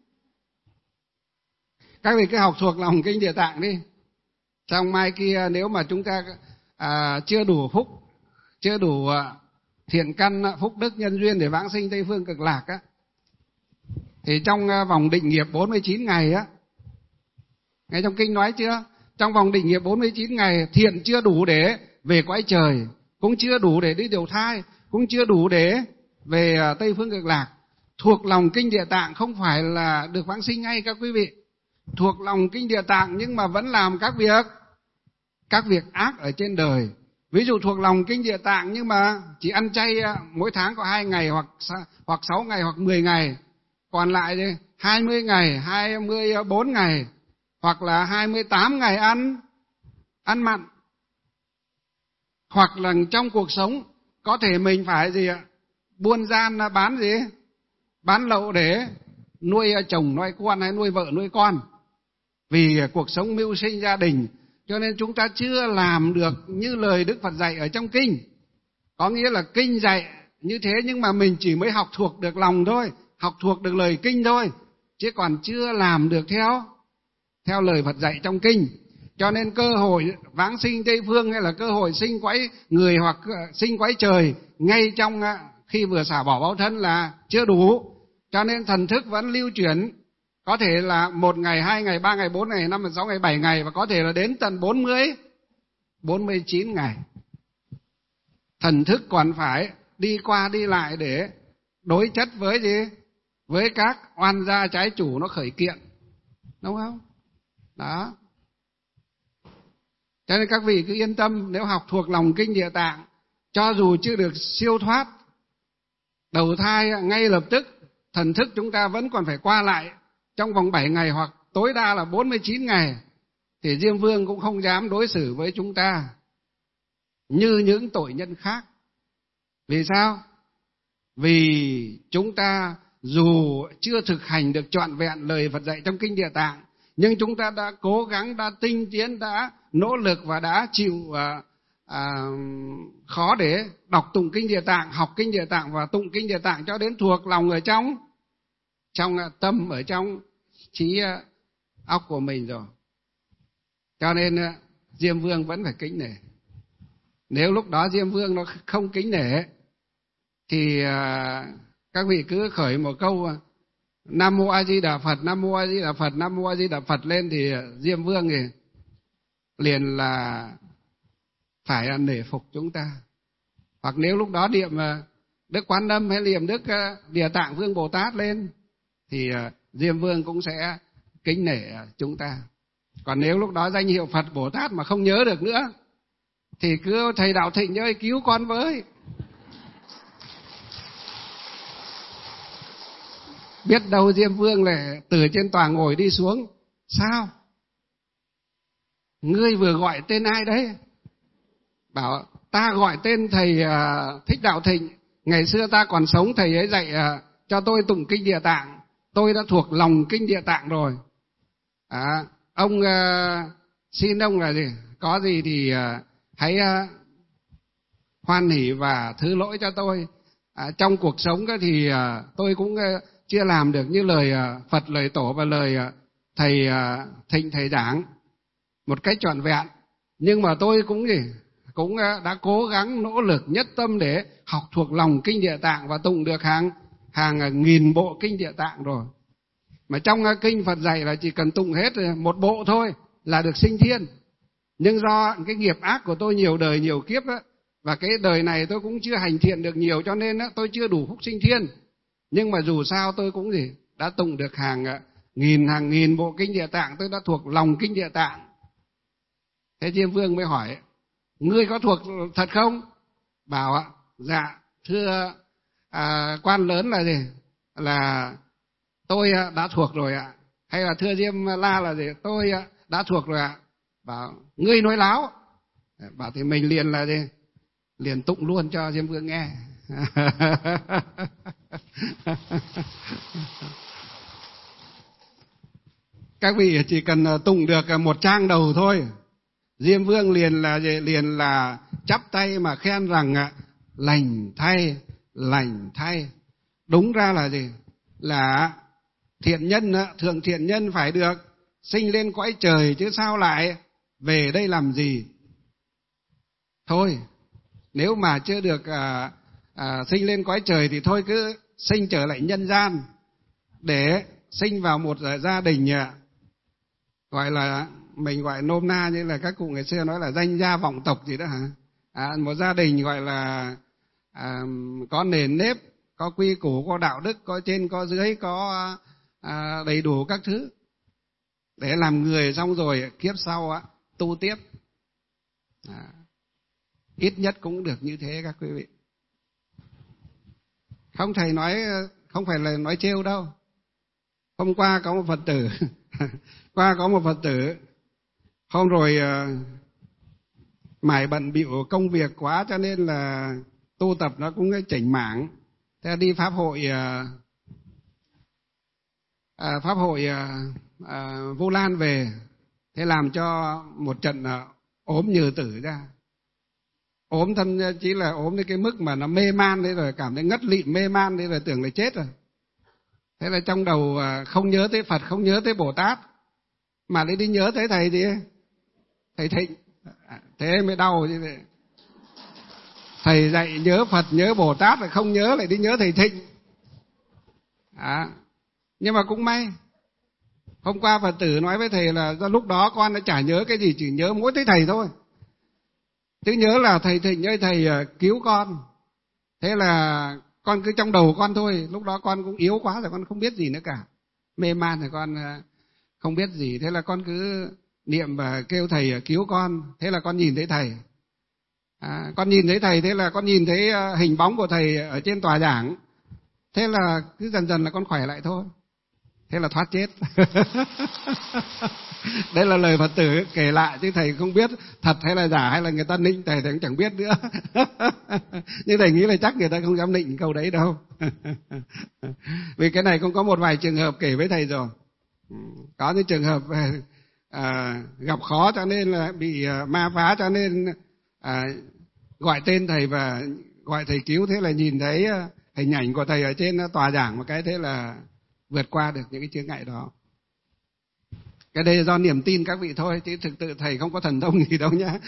Các vị cứ học thuộc lòng kinh Địa Tạng đi. Xong mai kia nếu mà chúng ta chưa đủ phúc, chưa đủ thiện căn, phúc đức nhân duyên để vãng sinh Tây Phương Cực Lạc á, thì trong vòng định nghiệp 49 ngày á, ngay trong kinh nói chưa? Trong vòng định nghiệp 49 ngày, thiện chưa đủ để về cõi trời, cũng chưa đủ để đi đầu thai, cũng chưa đủ để về Tây Phương Cực Lạc. Thuộc lòng kinh Địa Tạng không phải là được vãng sinh ngay các quý vị. Thuộc lòng kinh Địa Tạng nhưng mà vẫn làm các việc ác ở trên đời. Ví dụ thuộc lòng kinh Địa Tạng nhưng mà chỉ ăn chay mỗi tháng có 2 ngày hoặc 6 ngày hoặc 10 ngày. Còn lại 20 ngày, 24 ngày hoặc là 28 ngày ăn mặn. Hoặc là trong cuộc sống có thể mình phải buôn gian bán bán lậu để nuôi chồng nuôi con hay nuôi vợ nuôi con. Vì cuộc sống mưu sinh gia đình, cho nên chúng ta chưa làm được như lời Đức Phật dạy ở trong kinh. Có nghĩa là kinh dạy như thế nhưng mà mình chỉ mới học thuộc được lòng thôi, học thuộc được lời kinh thôi, chứ còn chưa làm được theo lời Phật dạy trong kinh. Cho nên cơ hội vãng sinh Tây Phương hay là cơ hội sinh quái người hoặc sinh quái trời ngay trong khi vừa xả bỏ báo thân là chưa đủ. Cho nên thần thức vẫn lưu chuyển, có thể là 1 ngày, 2 ngày, 3 ngày, 4 ngày, 5 ngày, 6 ngày, 7 ngày và có thể là đến tận 49 ngày. Thần thức còn phải đi qua đi lại để đối chất với các oan gia trái chủ nó khởi kiện. Đúng không? Đó. Cho nên các vị cứ yên tâm, nếu học thuộc lòng kinh Địa Tạng, cho dù chưa được siêu thoát đầu thai ngay lập tức, thần thức chúng ta vẫn còn phải qua lại trong vòng 7 ngày hoặc tối đa là 49 ngày, thì Diêm Vương cũng không dám đối xử với chúng ta như những tội nhân khác. Vì sao? Vì chúng ta dù chưa thực hành được trọn vẹn lời Phật dạy trong kinh Địa Tạng, nhưng chúng ta đã cố gắng, đã tinh tiến, đã nỗ lực và đã chịu khó để đọc tụng kinh Địa Tạng, học kinh Địa Tạng và tụng kinh Địa Tạng cho đến thuộc lòng ở trong tâm, ở trong trí óc của mình rồi. Cho nên Diêm Vương vẫn phải kính nể. Nếu lúc đó Diêm Vương nó không kính nể thì các vị cứ khởi một câu Nam Mô A Di Đà Phật, Nam Mô A Di Đà Phật, Nam Mô A Di Đà Phật lên thì Diêm Vương thì liền là phải nể phục chúng ta. Hoặc nếu lúc đó niệm Đức Quán Âm hay niệm Đức Địa Tạng Vương Bồ Tát lên thì Diêm Vương cũng sẽ kính nể chúng ta. Còn nếu lúc đó danh hiệu Phật Bồ Tát mà không nhớ được nữa thì cứ thầy Đạo Thịnh ơi cứu con với. Biết đâu Diêm Vương lại từ trên tòa ngồi đi xuống. Sao? Ngươi vừa gọi tên ai đấy? Bảo ta gọi tên thầy Thích Đạo Thịnh. Ngày xưa ta còn sống thầy ấy dạy cho tôi tụng kinh Địa Tạng. Tôi đã thuộc lòng kinh Địa Tạng rồi. Ông xin ông là gì? Có gì thì hãy hoan hỉ và thứ lỗi cho tôi. Trong cuộc sống thì tôi cũng chưa làm được như lời Phật, lời Tổ và lời thầy Thịnh thầy giảng một cách trọn vẹn. Nhưng mà tôi cũng đã cố gắng nỗ lực nhất tâm để học thuộc lòng kinh Địa Tạng và tụng được hàng nghìn bộ kinh Địa Tạng rồi. Mà trong kinh Phật dạy là chỉ cần tụng hết một bộ thôi là được sinh thiên. Nhưng do cái nghiệp ác của tôi nhiều đời nhiều kiếp đó, và cái đời này tôi cũng chưa hành thiện được nhiều, cho nên tôi chưa đủ phúc sinh thiên. Nhưng mà dù sao tôi cũng đã tụng được hàng nghìn bộ kinh Địa Tạng, tôi đã thuộc lòng kinh Địa Tạng. Thế Diêm Vương mới hỏi, ngươi có thuộc thật không? Bảo ạ, dạ thưa quan lớn là gì? Là tôi đã thuộc rồi ạ. Hay là thưa Diêm La là gì? Tôi đã thuộc rồi ạ. Bảo, ngươi nói láo, Bảo thì mình liền là gì? Liền tụng luôn cho Diêm Vương nghe. Các vị chỉ cần tụng được một trang đầu thôi, Diêm Vương liền là chắp tay mà khen rằng lành thay, lành thay. Đúng ra là gì? Là thiện nhân, thượng thiện nhân phải được sinh lên cõi trời, chứ sao lại về đây làm gì? Thôi, nếu mà chưa được sinh lên cõi trời thì thôi cứ sinh trở lại nhân gian, để sinh vào một gia đình gọi là, mình gọi nôm na như là các cụ ngày xưa nói là danh gia vọng tộc gì đó hả? Một gia đình gọi là có nền nếp, có quy củ, có đạo đức, có trên có dưới, có đầy đủ các thứ để làm người, xong rồi kiếp sau tu tiếp. Ít nhất cũng được như thế các quý vị. Không, thầy nói không phải là nói trêu đâu. Hôm qua có một Phật tử hôm rồi mải bận bịu công việc quá, cho nên là tu tập nó cũng chỉnh mảng. Thế đi pháp hội Vu Lan về, thế làm cho một trận ốm nhừ tử ra. Ốm thậm chí là ốm đến cái mức mà nó mê man đấy rồi, cảm thấy ngất lịm mê man đấy rồi, tưởng là chết rồi. Thế là trong đầu không nhớ tới Phật, không nhớ tới Bồ Tát, mà lại đi nhớ tới thầy gì? Thầy Thịnh. Thế mới đau như vậy. Thầy dạy nhớ Phật, nhớ Bồ Tát, lại không nhớ, lại đi nhớ thầy Thịnh. Nhưng mà cũng may, hôm qua Phật tử nói với thầy là do lúc đó con đã chả nhớ cái gì, chỉ nhớ mỗi tới thầy thôi. Chứ nhớ là thầy Thịnh ơi, thầy cứu con. Thế là con cứ trong đầu con thôi, lúc đó con cũng yếu quá rồi, con không biết gì nữa cả. Mê man rồi con không biết gì, thế là con cứ niệm và kêu thầy cứu con. Thế là con nhìn thấy thầy. Con nhìn thấy thầy, thế là con nhìn thấy hình bóng của thầy ở trên tòa giảng. Thế là cứ dần dần là con khỏe lại thôi. Thế là thoát chết. Đây là lời Phật tử kể lại, chứ thầy không biết thật hay là giả, hay là người ta nịnh thầy cũng chẳng biết nữa. Nhưng thầy nghĩ là chắc người ta không dám nịnh câu đấy đâu. Vì cái này cũng có một vài trường hợp kể với thầy rồi. Có những trường hợp gặp khó cho nên là bị ma phá, cho nên gọi tên thầy và gọi thầy cứu. Thế là nhìn thấy hình ảnh của thầy ở trên tòa giảng một cái, thế là vượt qua được những cái chướng ngại đó. Cái đây là do niềm tin các vị thôi, chứ thực sự thầy không có thần thông gì đâu nhá.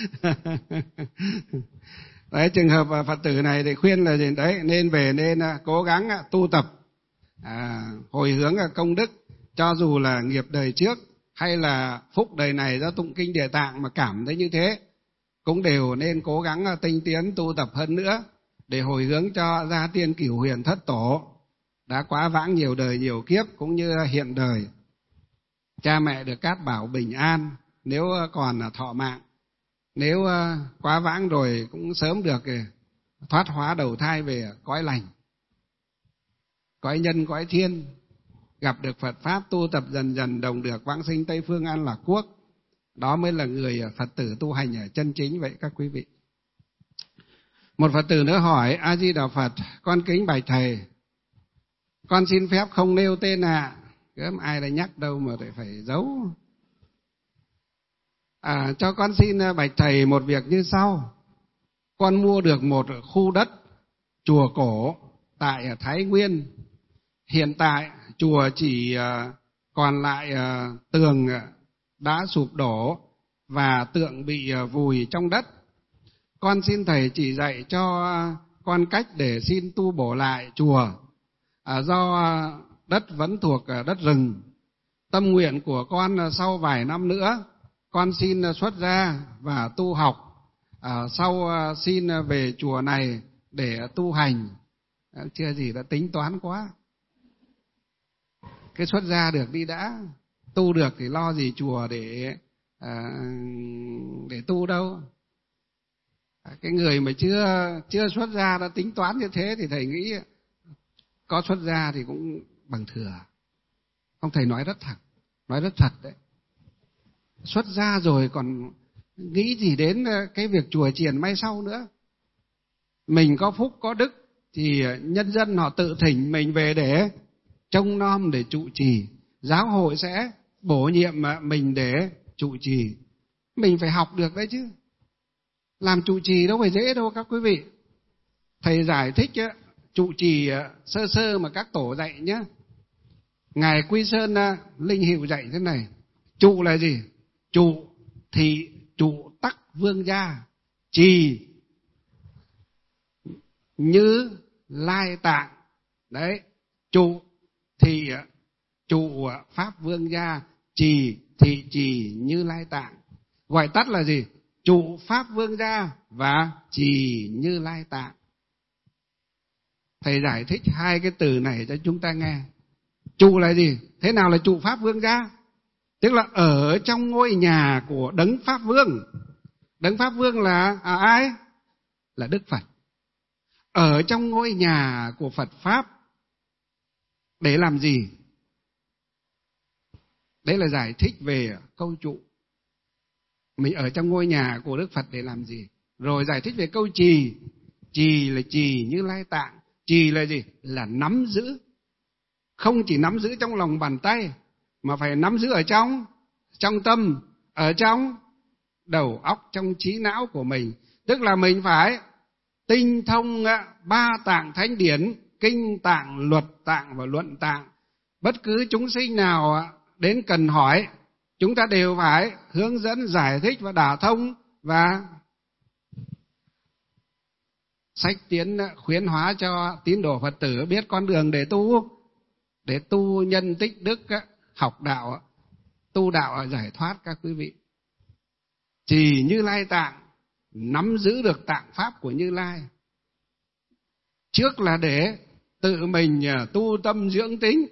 Đấy, trường hợp Phật tử này thì khuyên là gì đấy, nên về nên cố gắng tu tập, hồi hướng công đức, cho dù là nghiệp đời trước hay là phúc đời này do tụng kinh Địa Tạng mà cảm thấy như thế, cũng đều nên cố gắng tinh tiến tu tập hơn nữa để hồi hướng cho gia tiên Cửu Huyền thất tổ đã quá vãng nhiều đời nhiều kiếp, cũng như hiện đời cha mẹ được cát bảo bình an nếu còn thọ mạng, nếu quá vãng rồi cũng sớm được thoát hóa đầu thai về cõi lành, cõi nhân, cõi thiên, gặp được Phật pháp, tu tập dần dần đồng được vãng sinh Tây Phương An Lạc Quốc. Đó mới là người Phật tử tu hành ở chân chính vậy các quý vị. Một Phật tử nữa hỏi: A Di Đà Phật, con kính bạch thầy, con xin phép không nêu tên ạ. Gớm ai đã nhắc đâu mà phải giấu. Cho con xin bạch thầy một việc như sau. Con mua được một khu đất chùa cổ tại Thái Nguyên. Hiện tại chùa chỉ còn lại tường đã sụp đổ và tượng bị vùi trong đất. Con xin thầy chỉ dạy cho con cách để xin tu bổ lại chùa, do đất vẫn thuộc đất rừng. Tâm nguyện của con sau vài năm nữa, con xin xuất gia và tu học, sau xin về chùa này để tu hành. Chưa gì đã tính toán quá. Cái xuất gia được đi đã, tu được thì lo gì chùa để tu đâu. Cái người mà chưa xuất gia đã tính toán như thế thì thầy nghĩ có xuất gia thì cũng bằng thừa. Ông thầy nói rất thật đấy. Xuất gia rồi còn nghĩ gì đến cái việc chùa chiền may sau nữa. Mình có phúc có đức thì nhân dân họ tự thỉnh mình về để trông nom, để trụ trì. Giáo hội sẽ bổ nhiệm mình để trụ trì. Mình phải học được đấy chứ. Làm trụ trì đâu phải dễ đâu các quý vị. Thầy giải thích trụ trì sơ sơ mà các tổ dạy nhé. Ngài Quy Sơn Linh Hiệu dạy thế này. Trụ là gì? Trụ thị trụ tắc vương gia, trì như lai tạng. Đấy, trụ thị trụ pháp vương gia, trì thị trì như lai tạng. Gọi tắt là gì? Trụ pháp vương gia và trì như lai tạng. Thầy giải thích hai cái từ này cho chúng ta nghe. Trụ là gì? Thế nào là trụ pháp vương gia? Tức là ở trong ngôi nhà của Đấng Pháp Vương. Đấng Pháp Vương là ai? Là Đức Phật. Ở trong ngôi nhà của Phật Pháp để làm gì? Đấy là giải thích về câu trụ. Mình ở trong ngôi nhà của Đức Phật để làm gì? Rồi giải thích về câu trì. Trì là trì như lai tạng. Trì là gì? Là nắm giữ. Không chỉ nắm giữ trong lòng bàn tay, mà phải nắm giữ ở trong tâm, ở trong đầu óc, trong trí não của mình. Tức là mình phải tinh thông ba tạng thánh điển, kinh tạng, luật tạng và luận tạng. Bất cứ chúng sinh nào đến cần hỏi, chúng ta đều phải hướng dẫn, giải thích và đả thông, và sách tiến khuyến hóa cho tín đồ Phật tử biết con đường để tu nhân tích đức, học đạo, tu đạo giải thoát các quý vị. Trì Như Lai tạng, nắm giữ được tạng pháp của Như Lai. Trước là để tự mình tu tâm dưỡng tính,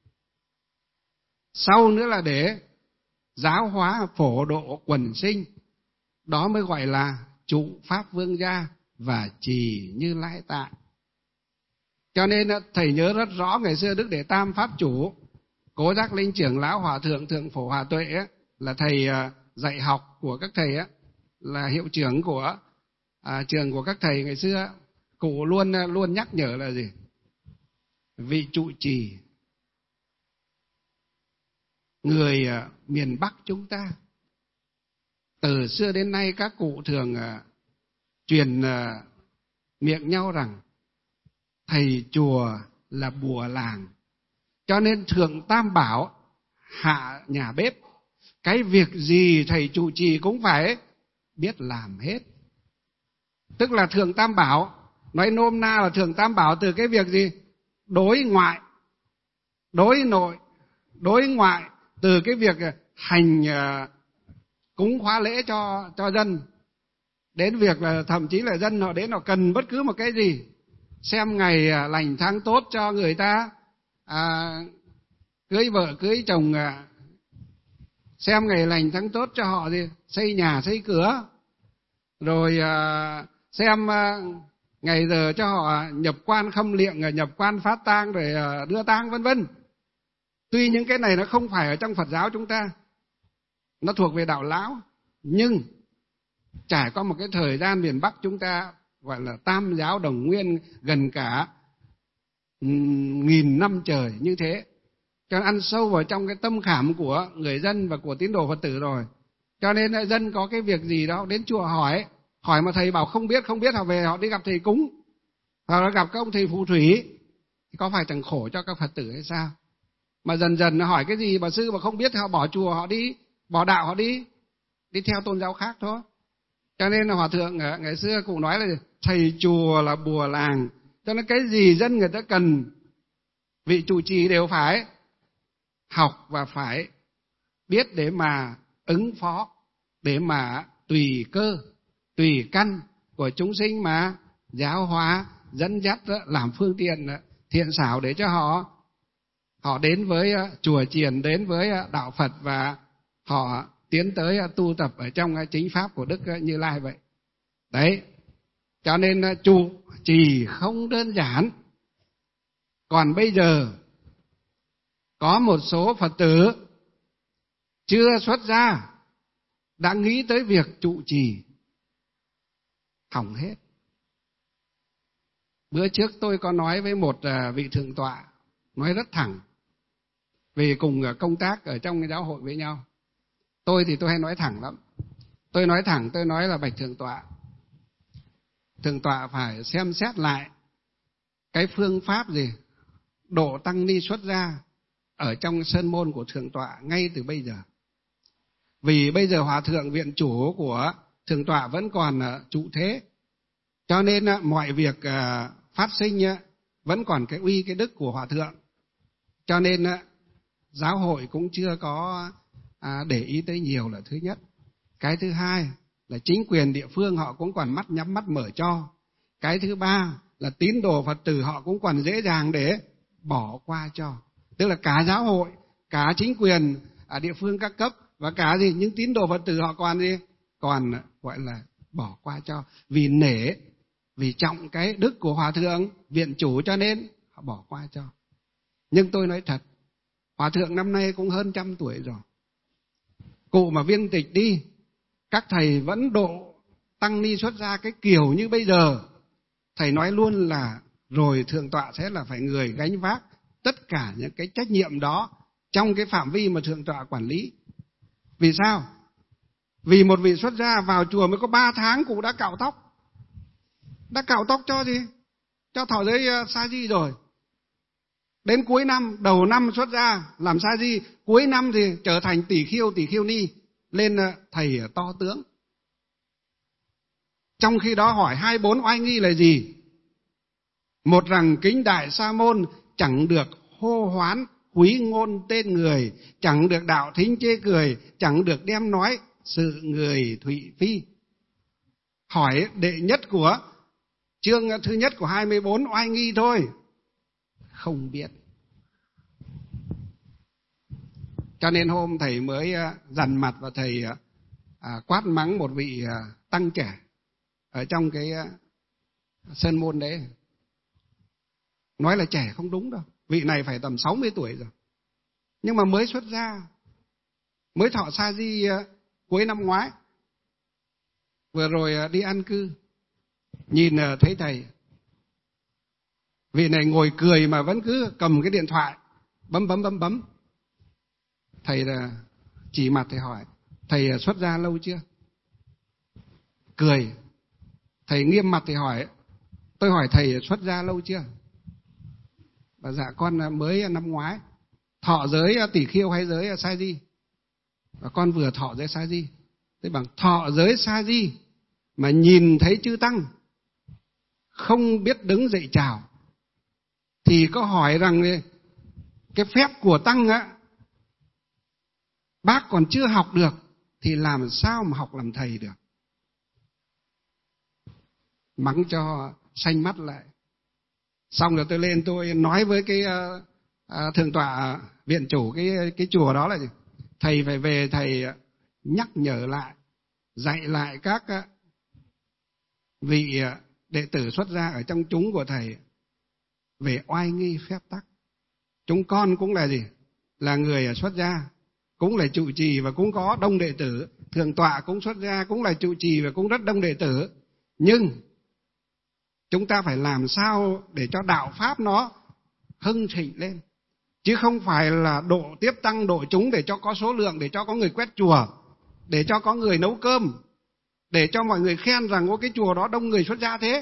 sau nữa là để giáo hóa phổ độ quần sinh. Đó mới gọi là trụ pháp vương gia và trì Như Lai tạng. Cho nên thầy nhớ rất rõ ngày xưa Đức Đệ Tam Pháp Chủ, Cố Giác Linh trưởng lão Hòa Thượng Thượng Phổ Hòa Tuệ là thầy dạy học của các thầy, là hiệu trưởng của trường của các thầy ngày xưa. Cụ luôn nhắc nhở là gì? Vị trụ trì người miền Bắc chúng ta, từ xưa đến nay các cụ thường truyền miệng nhau rằng thầy chùa là bùa làng. Cho nên Thượng Tam Bảo hạ nhà bếp. Cái việc gì thầy trụ trì cũng phải biết làm hết. Tức là Thượng Tam Bảo, nói nôm na là Thượng Tam Bảo từ cái việc gì? Đối ngoại, đối nội, đối ngoại. Từ cái việc hành cúng khóa lễ cho dân, đến việc là thậm chí là dân họ đến họ cần bất cứ một cái gì, xem ngày lành tháng tốt cho người ta cưới vợ cưới chồng, xem ngày lành tháng tốt cho họ gì, xây nhà xây cửa, rồi xem ngày giờ cho họ nhập quan khâm liệm, nhập quan phát tang, rồi đưa tang vân vân. Tuy những cái này nó không phải ở trong Phật giáo chúng ta, nó thuộc về đạo lão, nhưng trải qua một cái thời gian miền Bắc chúng ta gọi là tam giáo đồng nguyên gần cả 1000 năm trời như thế, cho nên ăn sâu vào trong cái tâm khảm của người dân và của tín đồ Phật tử rồi. Cho nên dân có cái việc gì đó đến chùa hỏi mà thầy bảo không biết họ về họ đi gặp thầy cúng, hoặc là gặp các ông thầy phù thủy, có phải chẳng khổ cho các Phật tử hay sao? Mà dần dần hỏi cái gì bà sư mà không biết, họ bỏ chùa họ đi, bỏ đạo họ đi theo tôn giáo khác thôi. Cho nên là Hòa Thượng ngày xưa cũng nói là thầy chùa là bùa làng. Cho nên cái gì dân người ta cần, vị trụ trì đều phải học và phải biết để mà ứng phó, để mà tùy cơ, tùy căn của chúng sinh mà giáo hóa, dẫn dắt, làm phương tiện thiện xảo để cho họ đến với chùa chiền, đến với đạo Phật, và họ tiến tới tu tập ở trong chính pháp của Đức Như Lai vậy. Đấy, cho nên trụ trì không đơn giản. Còn bây giờ có một số Phật tử chưa xuất gia đã nghĩ tới việc trụ trì, hỏng hết. Bữa trước tôi có nói với một vị thượng tọa, nói rất thẳng, vì cùng công tác ở trong cái giáo hội với nhau. Tôi thì tôi hay nói thẳng lắm. Tôi nói thẳng, tôi nói là bạch thượng tọa phải xem xét lại cái phương pháp gì độ tăng ni xuất gia ở trong sơn môn của thượng tọa ngay từ bây giờ. Vì bây giờ hòa thượng viện chủ của thượng tọa vẫn còn trụ thế, cho nên mọi việc phát sinh vẫn còn cái uy cái đức của hòa thượng, cho nên giáo hội cũng chưa có để ý tới nhiều là thứ nhất. Cái thứ hai là chính quyền địa phương họ cũng còn mắt nhắm mắt mở cho. Cái thứ ba là tín đồ Phật tử họ cũng còn dễ dàng để bỏ qua cho. Tức là cả giáo hội, cả chính quyền ở địa phương các cấp và cả những tín đồ Phật tử họ còn gọi là bỏ qua cho, vì nể, vì trọng cái đức của hòa thượng viện chủ cho nên họ bỏ qua cho. Nhưng tôi nói thật, hòa thượng năm nay cũng hơn 100 tuổi rồi. Cụ mà viên tịch đi, các thầy vẫn độ tăng ni xuất gia cái kiểu như bây giờ, thầy nói luôn là rồi thượng tọa sẽ là phải người gánh vác tất cả những cái trách nhiệm đó trong cái phạm vi mà thượng tọa quản lý. Vì sao? Vì một vị xuất gia vào chùa mới có 3 tháng cụ đã cạo tóc. Đã cạo tóc cho gì? Cho thọ giới sa di rồi. Đến cuối năm, đầu năm xuất gia làm sa di, cuối năm thì trở thành tỷ khiêu ni, lên thầy to tướng. Trong khi đó hỏi 24 oai nghi là gì? Một rằng kính đại sa môn chẳng được hô hoán quý ngôn tên người, chẳng được đạo thính chê cười, chẳng được đem nói sự người thụy phi. Hỏi đệ nhất của chương thứ nhất của 24 oai nghi thôi, không biết. Cho nên hôm thầy mới dằn mặt và thầy quát mắng một vị tăng trẻ ở trong cái sơn môn đấy. Nói là trẻ không đúng đâu, vị này phải tầm 60 tuổi rồi. Nhưng mà mới xuất gia, mới thọ sa di cuối năm ngoái. Vừa rồi đi ăn cư, nhìn thấy thầy, vị này ngồi cười mà vẫn cứ cầm cái điện thoại bấm. Thầy là chỉ mặt thầy hỏi, thầy xuất gia lâu chưa? Cười. Thầy nghiêm mặt thầy hỏi, tôi hỏi thầy xuất gia lâu chưa? Và dạ con mới năm ngoái. Thọ giới tỷ khiêu hay giới sa di? Và con vừa thọ giới sa di. Thế bằng thọ giới sa di mà nhìn thấy chư tăng không biết đứng dậy chào, thì có hỏi rằng cái phép của tăng bác còn chưa học được thì làm sao mà học làm thầy được? Mắng cho xanh mắt lại. Xong rồi tôi lên tôi nói với cái thượng tọa viện chủ cái chùa đó là gì? Thầy phải về thầy nhắc nhở lại, dạy lại các vị đệ tử xuất gia ở trong chúng của thầy về oai nghi phép tắc. Chúng con cũng là gì? Là người xuất gia, cũng là trụ trì và cũng có đông đệ tử. Thượng tọa cũng xuất gia, cũng là trụ trì và cũng rất đông đệ tử. Nhưng chúng ta phải làm sao để cho đạo pháp nó hưng thịnh lên, chứ không phải là độ tiếp tăng độ chúng để cho có số lượng, để cho có người quét chùa, để cho có người nấu cơm, để cho mọi người khen rằng cái chùa đó đông người xuất gia thế.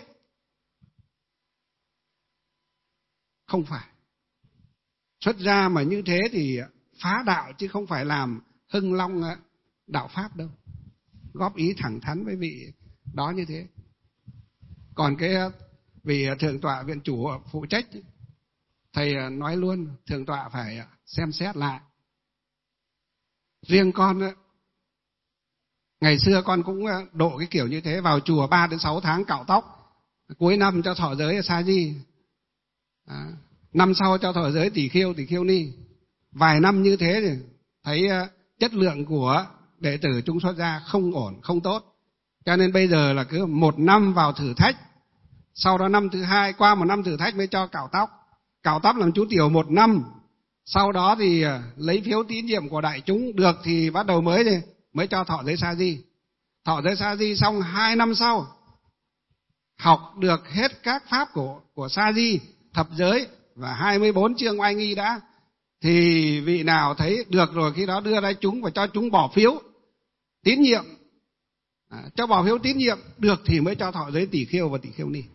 Không phải. Xuất gia mà như thế thì phá đạo chứ không phải làm hưng long đạo pháp đâu. Góp ý thẳng thắn với vị đó như thế. Còn cái vị thượng tọa viện chủ phụ trách, thầy nói luôn thượng tọa phải xem xét lại. Riêng con ngày xưa con cũng độ cái kiểu như thế, vào chùa 3 đến 6 tháng cạo tóc, cuối năm cho thọ giới sa di, năm sau cho thọ giới tỷ khiêu ni. Vài năm như thế thì thấy chất lượng của đệ tử chúng xuất gia không ổn, không tốt. Cho nên bây giờ là cứ 1 năm vào thử thách, sau đó năm thứ 2 qua 1 năm thử thách mới cho cạo tóc. Cạo tóc làm chú tiểu 1 năm, sau đó thì lấy phiếu tín nhiệm của đại chúng được thì bắt đầu mới mới cho thọ giới sa di. Thọ giới sa di xong 2 năm sau, học được hết các pháp của sa di, thập giới và 24 chương oai nghi đã, thì vị nào thấy được rồi, khi đó đưa ra chúng và cho chúng bỏ phiếu tín nhiệm. Cho bỏ phiếu tín nhiệm được thì mới cho thọ giới tỷ khưu và tỷ khưu ni.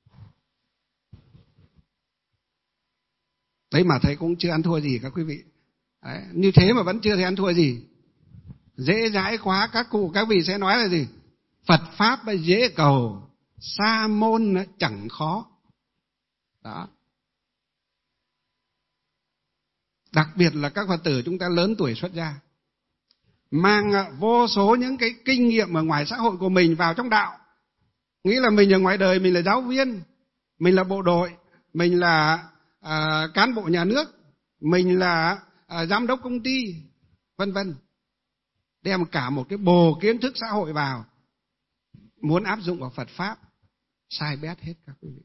Đấy mà thầy cũng chưa ăn thua gì các quý vị. Đấy, như thế mà vẫn chưa thấy ăn thua gì. Dễ dãi quá, các cụ các vị sẽ nói là gì? Phật pháp dễ cầu, sa môn chẳng khó. Đó. Đặc biệt là các Phật tử chúng ta lớn tuổi xuất gia, mang vô số những cái kinh nghiệm ở ngoài xã hội của mình vào trong đạo. Nghĩ là mình ở ngoài đời mình là giáo viên, mình là bộ đội, mình là cán bộ nhà nước, mình là giám đốc công ty, vân vân. Đem cả một cái bồ kiến thức xã hội vào, muốn áp dụng vào Phật pháp, sai bét hết các quý vị.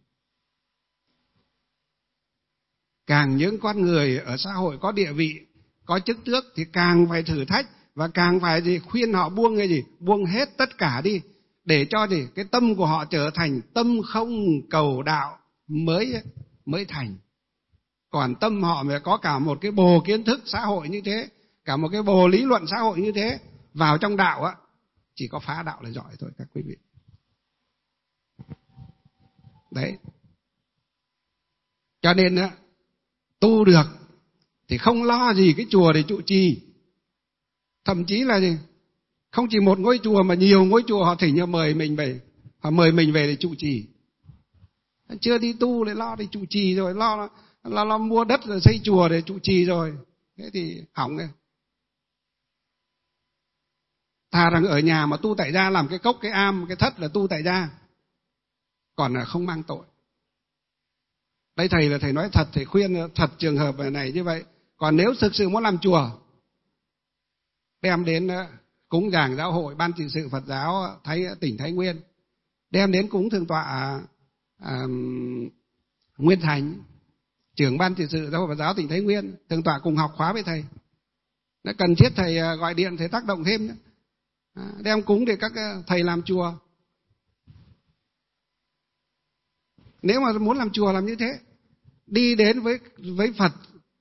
Càng những con người ở xã hội có địa vị, có chức tước thì càng phải thử thách và càng phải khuyên họ buông cái gì? Buông hết tất cả đi, để cho cái tâm của họ trở thành tâm không cầu đạo mới thành. Còn tâm họ mà có cả một cái bồ kiến thức xã hội như thế, cả một cái bồ lý luận xã hội như thế, vào trong đạo á, chỉ có phá đạo là giỏi thôi các quý vị. Đấy. Cho nên á, tu được thì không lo gì cái chùa để trụ trì. Thậm chí là gì? Không chỉ một ngôi chùa mà nhiều ngôi chùa họ thỉnh mời mình về, họ mời mình về để trụ trì. Chưa đi tu lại lo đi trụ trì rồi, lo mua đất rồi xây chùa để trụ trì rồi. Thế thì hỏng rồi. Thà rằng ở nhà mà tu tại gia, làm cái cốc, cái am, cái thất là tu tại gia, còn là không mang tội. Đây thầy là thầy nói thật, thầy khuyên thật trường hợp này như vậy. Còn nếu thực sự muốn làm chùa, đem đến cúng giảng giáo hội Ban trị sự Phật giáo tỉnh Thái Nguyên, đem đến cúng thượng tọa Nguyên Thành, trưởng Ban trị sự giáo hội Phật giáo tỉnh Thái Nguyên, thượng tọa cùng học khóa với thầy. Nếu cần thiết thầy gọi điện, thầy tác động thêm, đem cúng để các thầy làm chùa. Nếu mà muốn làm chùa làm như thế, đi đến với Phật,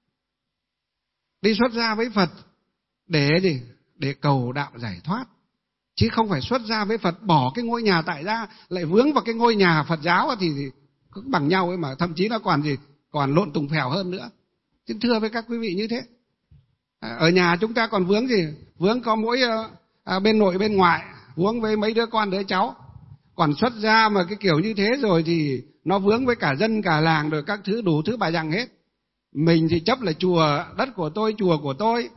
đi xuất gia với Phật để gì? Để cầu đạo giải thoát, chứ không phải xuất gia với Phật bỏ cái ngôi nhà tại gia lại vướng vào cái ngôi nhà Phật giáo thì cũng bằng nhau ấy mà, thậm chí nó còn lộn tùng phèo hơn nữa. Chứ thưa với các quý vị như thế. Ở nhà chúng ta còn vướng gì? Vướng có mỗi bên nội bên ngoại, vướng với mấy đứa con đứa cháu. Còn xuất gia mà cái kiểu như thế rồi thì nó vướng với cả dân cả làng rồi các thứ, đủ thứ bà dằng hết. Mình thì chấp là chùa, đất của tôi, chùa của tôi.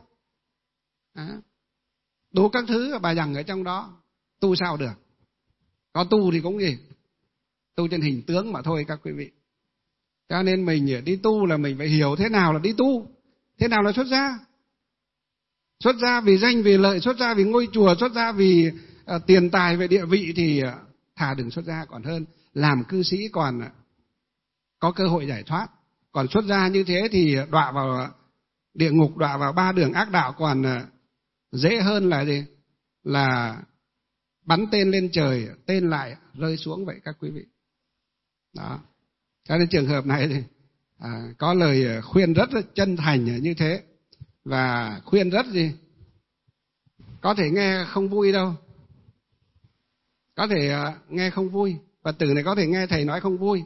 Đủ các thứ bà dằng ở trong đó. Tu sao được? Có tu thì cũng gì? Tu trên hình tướng mà thôi các quý vị. Cho nên mình đi tu là mình phải hiểu thế nào là đi tu, thế nào là xuất gia. Xuất gia vì danh vì lợi, xuất gia vì ngôi chùa, xuất gia vì tiền tài về địa vị thì thà đừng xuất gia còn hơn. Làm cư sĩ còn có cơ hội giải thoát. Còn xuất gia như thế thì đọa vào địa ngục, đọa vào 3 đường ác đạo còn dễ hơn là gì? Là bắn tên lên trời, tên lại rơi xuống vậy các quý vị. Đó. Cho nên trường hợp này thì có lời khuyên rất là chân thành như thế. Và khuyên rất gì? Có thể nghe không vui đâu. Có thể nghe không vui. Phật tử này có thể nghe thầy nói không vui.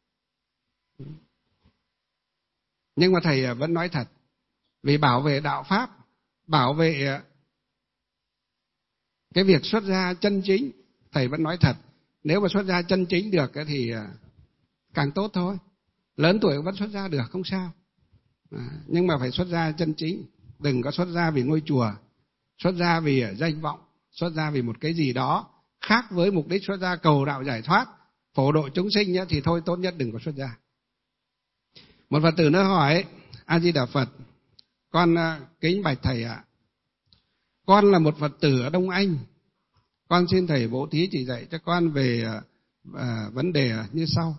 Nhưng mà thầy vẫn nói thật. Vì bảo vệ đạo Pháp, bảo vệ cái việc xuất gia chân chính, thầy vẫn nói thật. Nếu mà xuất gia chân chính được thì càng tốt thôi. Lớn tuổi vẫn xuất gia được, không sao. Nhưng mà phải xuất gia chân chính. Đừng có xuất gia vì ngôi chùa, xuất gia vì danh vọng, xuất gia vì một cái gì đó khác với mục đích xuất gia cầu đạo giải thoát, phổ độ chúng sinh thì thôi, tốt nhất đừng có xuất gia. Một Phật tử nữa hỏi: A Di Đà Phật, con kính bạch thầy ạ. Con là một Phật tử ở Đông Anh. Con xin thầy bố thí chỉ dạy cho con về vấn đề như sau.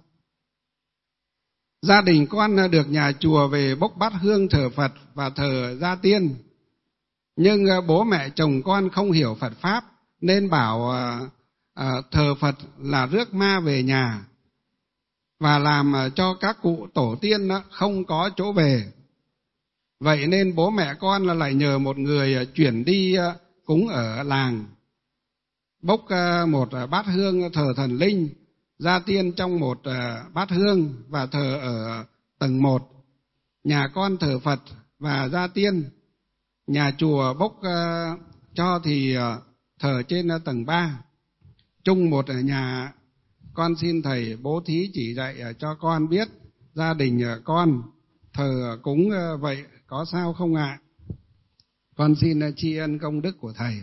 Gia đình con được nhà chùa về bốc bát hương thờ Phật và thờ gia tiên. Nhưng bố mẹ chồng con không hiểu Phật Pháp nên bảo thờ Phật là rước ma về nhà và làm cho các cụ tổ tiên không có chỗ về. Vậy nên bố mẹ con là lại nhờ một người chuyển đi cúng ở làng, bốc một bát hương thờ thần linh, gia tiên trong một bát hương và thờ ở tầng 1. Nhà con thờ Phật và gia tiên, nhà chùa bốc cho thì thờ trên tầng 3. Chung một nhà, con xin thầy bố thí chỉ dạy cho con biết gia đình con thờ cúng vậy có sao không ạ? Con xin tri ân công đức của thầy.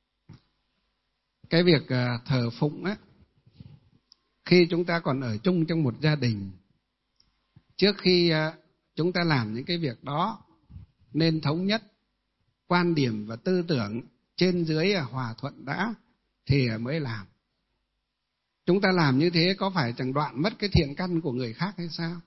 Cái việc thờ phụng á, khi chúng ta còn ở chung trong một gia đình, trước khi chúng ta làm những cái việc đó nên thống nhất quan điểm và tư tưởng, trên dưới hòa thuận đã thì mới làm. Chúng ta làm như thế có phải chẳng đoạn mất cái thiện căn của người khác hay sao?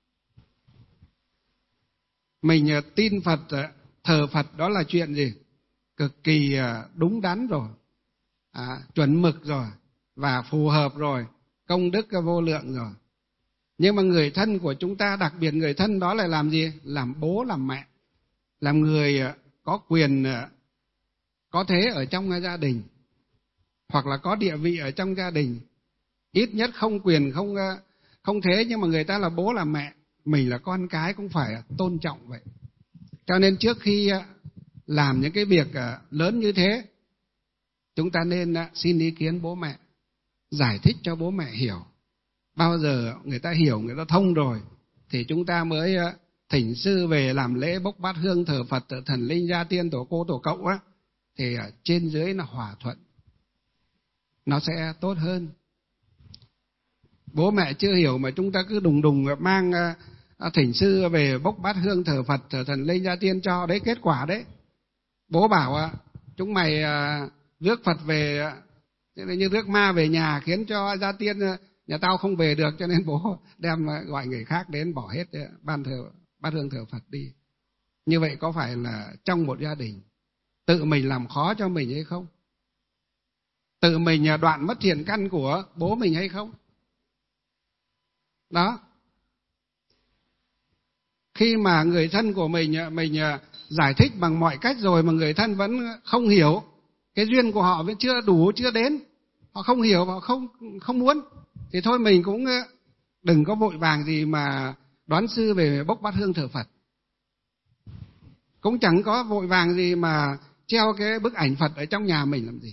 Mình tin Phật, thờ Phật đó là chuyện gì? Cực kỳ đúng đắn rồi, chuẩn mực rồi và phù hợp rồi, công đức vô lượng rồi. Nhưng mà người thân của chúng ta, đặc biệt người thân đó lại làm gì? Làm bố làm mẹ, làm người có quyền có thế ở trong gia đình, hoặc là có địa vị ở trong gia đình. Ít nhất không quyền không thế, nhưng mà người ta là bố là mẹ, mình là con cái cũng phải tôn trọng vậy. Cho nên trước khi làm những cái việc lớn như thế, chúng ta nên xin ý kiến bố mẹ, giải thích cho bố mẹ hiểu. Bao giờ người ta hiểu, người ta thông rồi thì chúng ta mới thỉnh sư về làm lễ bốc bát hương thờ Phật, thờ thần linh, gia tiên, tổ cô, tổ cậu á, thì trên dưới là hòa thuận, nó sẽ tốt hơn. Bố mẹ chưa hiểu mà chúng ta cứ đùng đùng mang thỉnh sư về bốc bát hương thờ Phật, thờ thần linh, gia tiên cho, đấy kết quả đấy. Bố bảo chúng mày rước Phật về như rước ma về nhà, khiến cho gia tiên nhà tao không về được, cho nên bố đem gọi người khác đến bỏ hết bát hương thờ Phật đi. Như vậy có phải là trong một gia đình tự mình làm khó cho mình hay không? Tự mình đoạn mất thiện căn của bố mình hay không? Đó. Khi mà người thân của mình giải thích bằng mọi cách rồi mà người thân vẫn không hiểu, cái duyên của họ vẫn chưa đủ, chưa đến, họ không hiểu, họ không muốn, thì thôi mình cũng đừng có vội vàng gì mà đón sư về bốc bát hương thờ Phật. Cũng chẳng có vội vàng gì mà treo cái bức ảnh Phật ở trong nhà mình làm gì.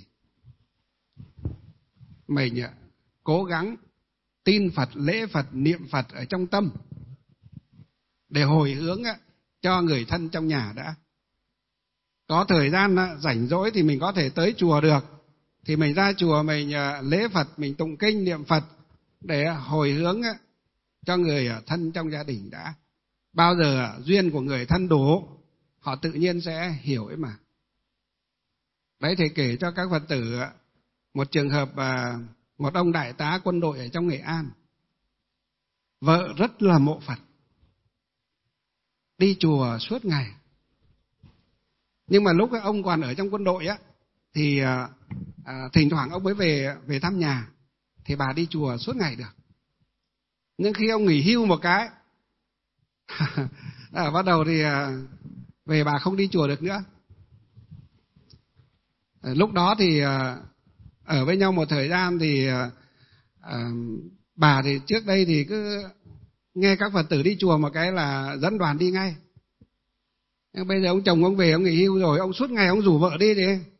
Mình cố gắng tin Phật, lễ Phật, niệm Phật ở trong tâm để hồi hướng cho người thân trong nhà đã. Có thời gian rảnh rỗi thì mình có thể tới chùa được, thì mình ra chùa mình lễ Phật, mình tụng kinh niệm Phật để hồi hướng cho người thân trong gia đình đã. Bao giờ duyên của người thân đủ, họ tự nhiên sẽ hiểu ấy mà. Đấy, thầy kể cho các Phật tử một trường hợp một ông đại tá quân đội ở trong Nghệ An. Vợ rất là mộ Phật, đi chùa suốt ngày. Nhưng mà lúc ông còn ở trong quân đội á, thì thỉnh thoảng ông mới về thăm nhà, thì bà đi chùa suốt ngày được. Nhưng khi ông nghỉ hưu một cái bắt đầu thì về bà không đi chùa được nữa. Lúc đó thì ở với nhau một thời gian thì bà thì trước đây thì cứ nghe các Phật tử đi chùa một cái là dẫn đoàn đi ngay. Nhưng bây giờ ông chồng ông về, ông nghỉ hưu rồi, ông suốt ngày ông rủ vợ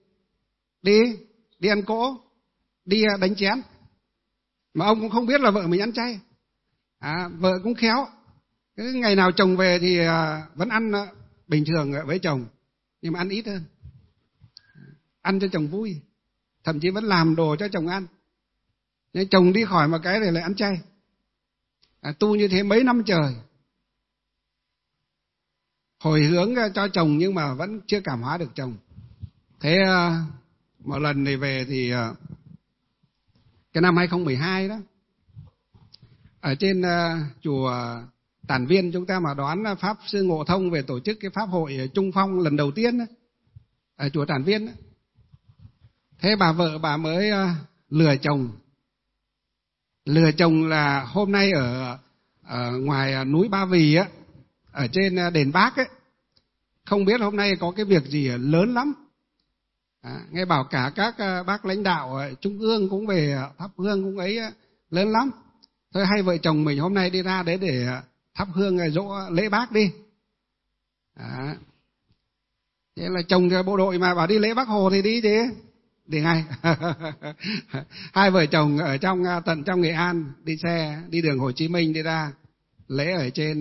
đi ăn cỗ, đi đánh chén. Mà ông cũng không biết là vợ mình ăn chay. Vợ cũng khéo, cái ngày nào chồng về thì vẫn ăn bình thường với chồng, nhưng mà ăn ít hơn, ăn cho chồng vui, thậm chí vẫn làm đồ cho chồng ăn. Nhưng chồng đi khỏi một cái thì lại ăn chay. Tu như thế mấy năm trời, hồi hướng cho chồng nhưng mà vẫn chưa cảm hóa được chồng. Thế một lần này về thì cái năm 2012 đó, ở trên chùa Tản Viên chúng ta mà đón Pháp Sư Ngộ Thông về tổ chức cái Pháp hội Trung Phong lần đầu tiên đó, ở chùa Tràng Viên. Thế bà vợ bà mới lừa chồng. Lừa chồng là hôm nay ở ngoài núi Ba Vì á, ở trên đền Bác ấy, không biết hôm nay có cái việc gì lớn lắm. Nghe bảo cả các bác lãnh đạo trung ương cũng về thắp hương cũng ấy lớn lắm. Thôi hai vợ chồng mình hôm nay đi ra đấy để thắp hương dỗ lễ Bác đi. Thế là chồng bộ đội mà bảo đi lễ Bác Hồ thì đi chứ, đi ngay. Hai vợ chồng ở tận trong Nghệ An đi xe đi đường Hồ Chí Minh đi ra lễ ở trên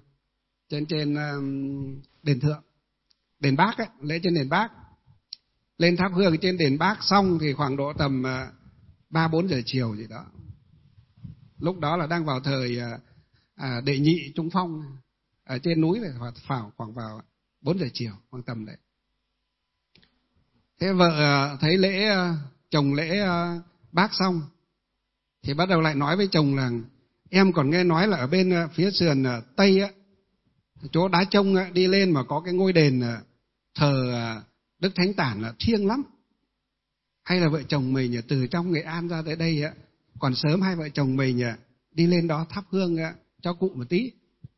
đền Thượng, đền Bác ấy, lễ trên đền Bác. Lên thắp hương trên đền Bác xong thì khoảng độ tầm 3-4 giờ chiều gì đó. Lúc đó là đang vào thời đệ nhị trung phong ở trên núi này, khoảng vào 4 giờ chiều, khoảng tầm đấy. Thế vợ thấy chồng lễ Bác xong thì bắt đầu lại nói với chồng là em còn nghe nói là ở bên phía sườn Tây á, chỗ Đá Trông á, đi lên mà có cái ngôi đền thờ Đức Thánh Tản là thiêng lắm. Hay là vợ chồng mình từ trong Nghệ An ra tới đây á, còn sớm hai vợ chồng mình đi lên đó thắp hương cho cụ một tí.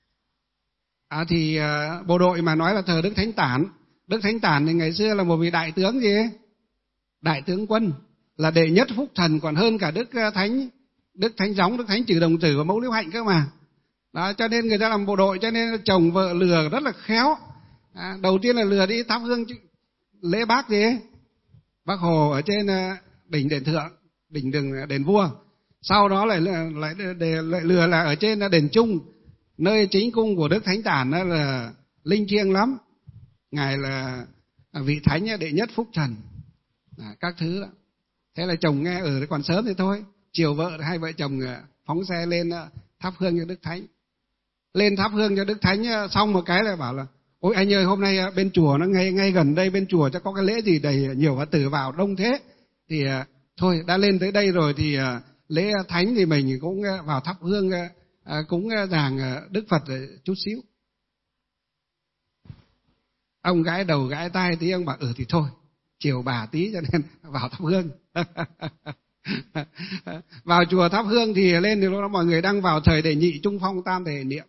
Thì bộ đội mà nói là thờ Đức Thánh Tản. Đức Thánh Tản thì ngày xưa là một vị đại tướng gì ấy? Đại tướng quân, là đệ nhất phúc thần, còn hơn cả Đức Thánh Gióng, Đức Thánh Trừ Đồng Tử và Mẫu Liễu Hạnh cơ mà. Đó, cho nên người ta làm bộ đội, cho nên chồng vợ lừa rất là khéo. Đầu tiên là lừa đi thắp hương lễ Bác gì ấy? Bác Hồ ở trên đỉnh đền Thượng, đỉnh đền Vua. Sau đó lại lừa là ở trên đền Trung, nơi chính cung của Đức Thánh Tản là linh thiêng lắm. Ngài là vị thánh đệ nhất phúc thần, các thứ đó. Thế là chồng nghe ở còn sớm thì thôi, chiều vợ hai vợ chồng phóng xe lên thắp hương cho Đức Thánh. Lên thắp hương cho Đức Thánh xong một cái là bảo là ôi anh ơi, hôm nay bên chùa nó ngay gần đây, bên chùa chắc có cái lễ gì đầy nhiều Phật tử vào đông thế, thì thôi đã lên tới đây rồi thì lễ Thánh thì mình cũng vào thắp hương cúng dàng Đức Phật chút xíu. Ông gãi đầu gãi tai tí, ông bảo thì thôi, chiều bà tí cho nên vào thắp hương. Vào chùa thắp hương thì lên thì lúc đó mọi người đang vào thời đệ nhị trung phong tam thể niệm.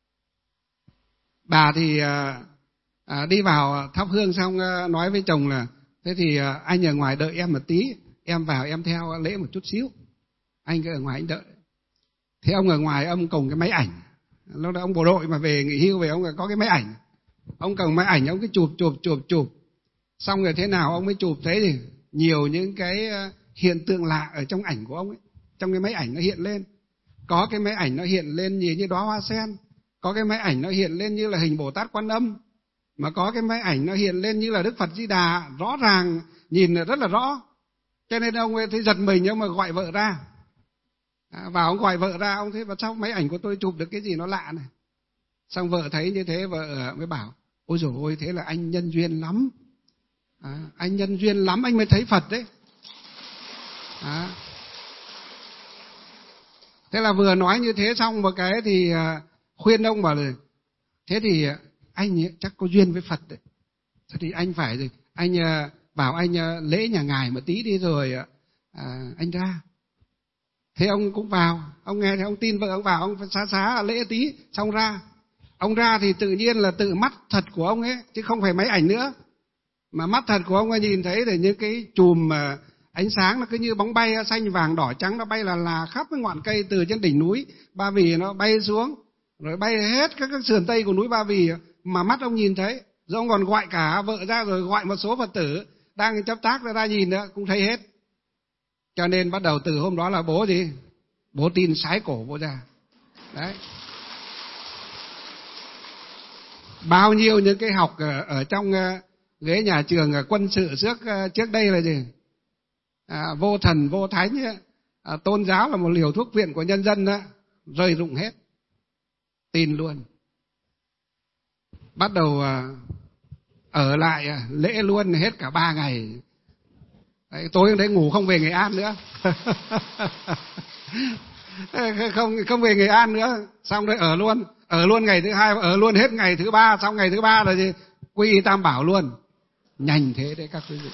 Bà thì đi vào thắp hương xong nói với chồng là thế thì anh ở ngoài đợi em một tí, em vào em theo lễ một chút xíu, anh cứ ở ngoài anh đợi. Thế ông ở ngoài ông cầm cái máy ảnh, lúc đó ông bộ đội mà về nghỉ hưu về, ông có cái máy ảnh, ông cầm máy ảnh ông cứ chụp, xong rồi thế nào ông mới chụp thấy thì nhiều những cái hiện tượng lạ ở trong ảnh của ông ấy, trong cái máy ảnh nó hiện lên. Có cái máy ảnh nó hiện lên như đóa hoa sen, có cái máy ảnh nó hiện lên như là hình Bồ Tát Quan Âm, mà có cái máy ảnh nó hiện lên như là Đức Phật Di Đà, rõ ràng nhìn rất là rõ. Cho nên ông ấy thấy giật mình, nhưng mà gọi vợ ra. Và ông gọi vợ ra, ông thấy mà sao máy ảnh của tôi chụp được cái gì nó lạ này. Xong vợ thấy như thế, vợ mới bảo ôi dồi ôi, thế là anh nhân duyên lắm. Anh nhân duyên lắm anh mới thấy Phật đấy. Thế là vừa nói như thế xong một cái thì khuyên ông bảo là thế thì anh chắc có duyên với Phật đấy. Thế thì anh phải rồi, anh bảo anh lễ nhà ngài một tí đi rồi anh ra. Thế ông cũng vào, ông nghe thì ông tin vợ, ông vào, ông xá lễ tí xong ra. Ông ra thì tự nhiên là tự mắt thật của ông ấy, chứ không phải máy ảnh nữa. Mà mắt thật của ông ấy nhìn thấy thì những cái chùm ánh sáng nó cứ như bóng bay, xanh vàng đỏ trắng, nó bay là khắp cái ngọn cây từ trên đỉnh núi Ba Vì nó bay xuống, rồi bay hết các sườn tây của núi Ba Vì mà mắt ông nhìn thấy. Rồi ông còn gọi cả vợ ra, rồi gọi một số Phật tử đang chấp tác ra nhìn nữa cũng thấy hết. Cho nên bắt đầu từ hôm đó là bố tin sái cổ bố ra. Đấy. Bao nhiêu những cái học ở trong ghế nhà trường quân sự trước đây là gì? Vô thần vô thánh, tôn giáo là một liều thuốc viện của nhân dân đó, rơi rụng hết. Tin luôn. Bắt đầu ở lại lễ luôn hết cả 3 ngày. Đấy, tối hôm đấy ngủ không về Nghệ An nữa. không về Nghệ An nữa, xong rồi ở luôn ngày thứ 2, ở luôn hết ngày thứ 3, xong ngày thứ 3 là gì? Quy y Tam Bảo luôn. Nhanh thế đấy các quý vị.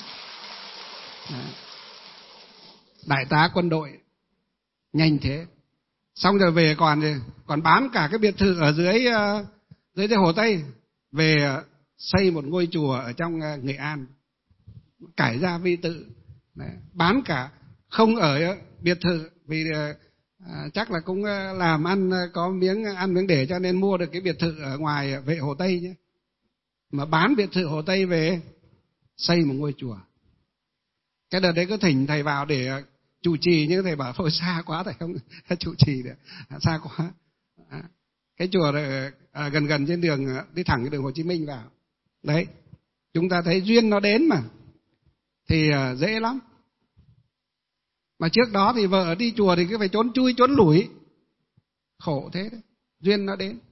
Đại tá quân đội nhanh thế. Xong rồi về còn bán cả cái biệt thự ở dưới Hồ Tây, về xây một ngôi chùa ở trong Nghệ An, cải gia vi tự. Đấy, bán cả, không ở biệt thự vì chắc là cũng làm ăn có miếng ăn miếng để, cho nên mua được cái biệt thự ở ngoài Vệ Hồ Tây nhé. Mà bán biệt thự Hồ Tây về xây một ngôi chùa. Cái đợt đấy có thỉnh thầy vào để chủ trì, nhưng thầy bảo thôi xa quá, thầy không chủ trì được, xa quá. Cái chùa gần trên đường, đi thẳng cái đường Hồ Chí Minh vào. Đấy, chúng ta thấy duyên nó đến mà thì dễ lắm. Mà trước đó thì vợ đi chùa thì cứ phải trốn chui trốn lủi, khổ thế đấy. Duyên nó đến.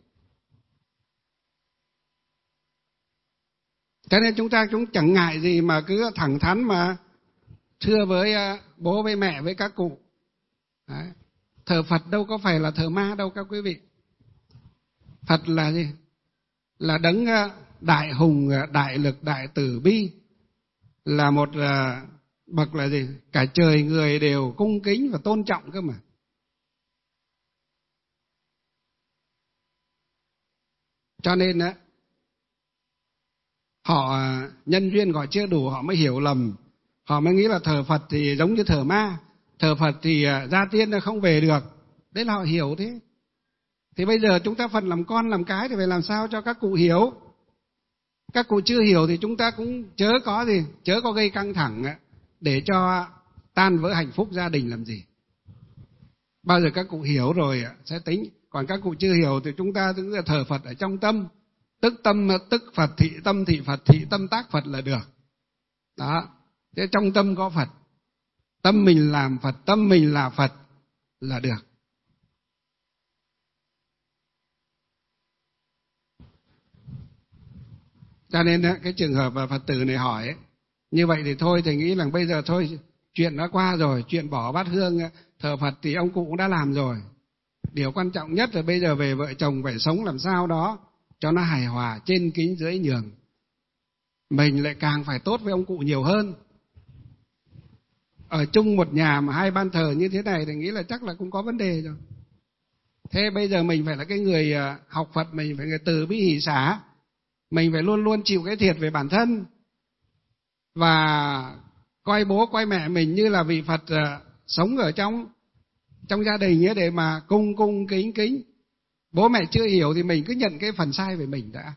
Cho nên chúng ta cũng chẳng ngại gì mà cứ thẳng thắn mà thưa với bố với mẹ với các cụ. Đấy. Thờ Phật đâu có phải là thờ ma đâu các quý vị. Phật là gì? Là đấng đại hùng, đại lực, đại từ bi, là một bậc là gì? Cả trời người đều cung kính và tôn trọng cơ mà. Cho nên họ nhân duyên gọi chưa đủ, họ mới hiểu lầm. Họ mới nghĩ là thờ Phật thì giống như thờ ma, thờ Phật thì gia tiên không về được. Đấy là họ hiểu thế. Thì bây giờ chúng ta phần làm con làm cái thì phải làm sao cho các cụ hiểu. Các cụ chưa hiểu thì chúng ta cũng chớ có gây căng thẳng để cho tan vỡ hạnh phúc gia đình làm gì. Bao giờ các cụ hiểu rồi sẽ tính. Còn các cụ chưa hiểu thì chúng ta cứ thờ Phật ở trong tâm. Tức tâm tức Phật, thị tâm thị Phật, thị tâm tác Phật là được. Đó. Thế trong tâm có Phật, tâm mình làm Phật, tâm mình là Phật là được. Cho nên cái trường hợp Phật tử này hỏi như vậy thì thôi, thầy nghĩ là bây giờ thôi, chuyện đã qua rồi, chuyện bỏ bát hương thờ Phật thì ông cụ cũng đã làm rồi. Điều quan trọng nhất là bây giờ về vợ chồng phải sống làm sao đó cho nó hài hòa, trên kính dưới nhường. Mình lại càng phải tốt với ông cụ nhiều hơn. Ở chung một nhà mà hai ban thờ như thế này thì nghĩ là chắc là cũng có vấn đề rồi. Thế bây giờ mình phải là cái người học Phật, mình phải người từ bi hỷ xả. Mình phải luôn luôn chịu cái thiệt về bản thân. Và coi bố coi mẹ mình như là vị Phật sống ở trong gia đình ấy, để mà cung kính. Bố mẹ chưa hiểu thì mình cứ nhận cái phần sai về mình đã.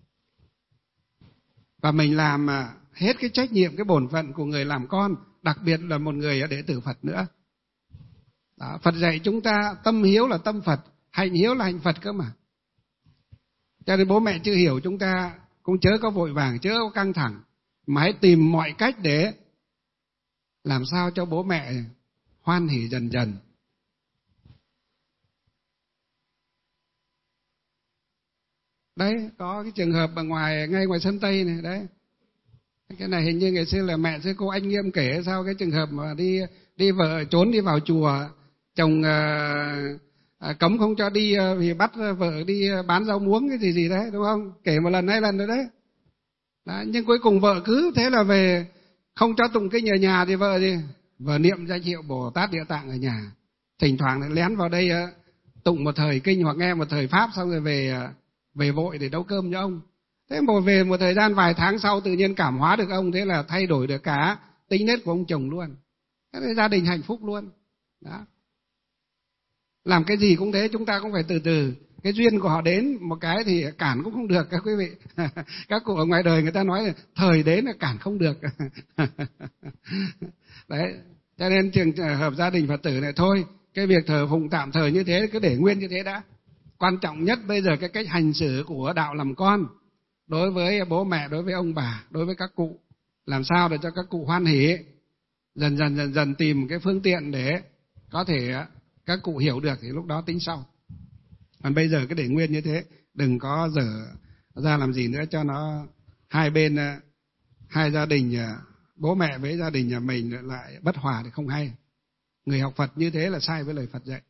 Và mình làm hết cái trách nhiệm, cái bổn phận của người làm con, đặc biệt là một người đệ tử Phật nữa. Đó, Phật dạy chúng ta tâm hiếu là tâm Phật, hạnh hiếu là hạnh Phật cơ mà. Cho nên bố mẹ chưa hiểu chúng ta cũng chớ có vội vàng, chớ có căng thẳng, mà hãy tìm mọi cách để làm sao cho bố mẹ hoan hỉ dần dần. Đấy, có cái trường hợp ở ngay ngoài sân Tây này đấy. Cái này hình như ngày xưa là mẹ sư cô Anh Nghiêm kể sao, cái trường hợp mà đi vợ trốn đi vào chùa, chồng cấm không cho đi vì bắt vợ đi bán rau muống cái gì đấy, đúng không? Kể một lần hai lần rồi đấy. Đó, nhưng cuối cùng vợ cứ thế là về, không cho tụng kinh ở nhà thì vợ niệm danh hiệu Bồ Tát Địa Tạng ở nhà. Thỉnh thoảng lén vào đây tụng một thời kinh hoặc nghe một thời pháp, xong rồi về vội để nấu cơm cho ông. Thế mà về một thời gian vài tháng sau tự nhiên cảm hóa được ông, thế là thay đổi được cả tính nết của ông chồng luôn. Thế là gia đình hạnh phúc luôn. Đó. Làm cái gì cũng thế, chúng ta cũng phải từ từ. Cái duyên của họ đến một cái thì cản cũng không được các quý vị. Các cụ ở ngoài đời người ta nói là thời đến là cản không được. Đấy, cho nên trường hợp gia đình Phật tử này thôi, cái việc thờ phụng tạm thời như thế cứ để nguyên như thế đã. Quan trọng nhất bây giờ cái cách hành xử của đạo làm con đối với bố mẹ, đối với ông bà, đối với các cụ, làm sao để cho các cụ hoan hỉ, dần dần tìm cái phương tiện để có thể các cụ hiểu được thì lúc đó tính sau. Còn bây giờ cứ để nguyên như thế, đừng có dở ra làm gì nữa cho nó hai bên, hai gia đình, bố mẹ với gia đình nhà mình lại bất hòa thì không hay. Người học Phật như thế là sai với lời Phật dạy.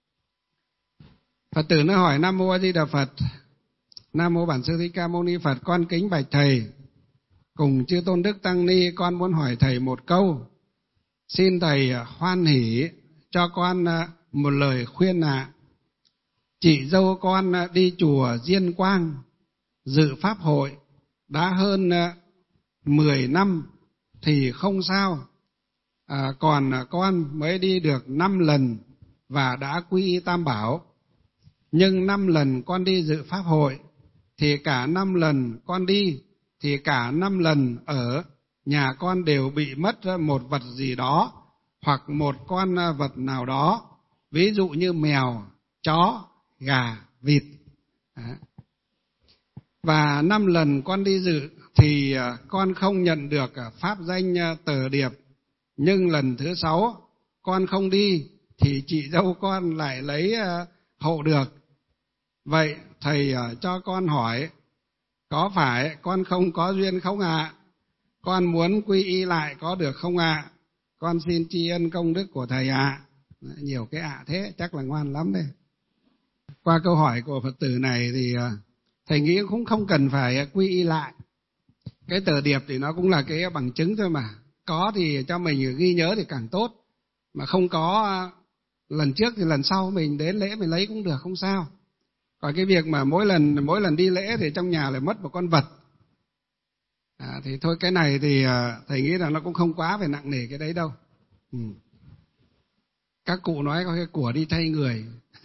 Phật tử nó hỏi: Nam mô A Di Đà Phật. Nam mô Bản Sư Thích Ca Mâu Ni Phật. Con kính bạch thầy, Cùng chư tôn đức tăng ni, con muốn hỏi thầy một câu. Xin thầy hoan hỷ cho con một lời khuyên ạ. Chị dâu con đi chùa Diên Quang dự pháp hội đã hơn 10 năm thì không sao. Còn con mới đi được 5 lần và đã quy y Tam Bảo. Nhưng 5 lần con đi dự pháp hội thì cả 5 lần con đi thì cả 5 lần ở nhà con đều bị mất một vật gì đó hoặc một con vật nào đó, ví dụ như mèo, chó, gà, vịt. Và 5 lần con đi dự thì con không nhận được pháp danh Tờ Điệp. Nhưng lần thứ 6 con không đi thì chị dâu con lại lấy hộ được. Vậy thầy cho con hỏi, có phải con không có duyên không ạ? Con muốn quy y lại có được không ạ? Con xin tri ân công đức của thầy ạ. Nhiều cái thế, chắc là ngoan lắm đấy. Qua câu hỏi của Phật tử này thì thầy nghĩ cũng không cần phải quy y lại. Cái tờ điệp thì nó cũng là cái bằng chứng thôi mà. Có thì cho mình ghi nhớ thì càng tốt. Mà không có lần trước thì lần sau mình đến lễ mình lấy cũng được, không sao. Còn cái việc mà mỗi lần đi lễ thì trong nhà lại mất một con vật. Thì thôi cái này thì thầy nghĩ là nó cũng không quá phải nặng nề cái đấy đâu. Các cụ nói có cái của đi thay người.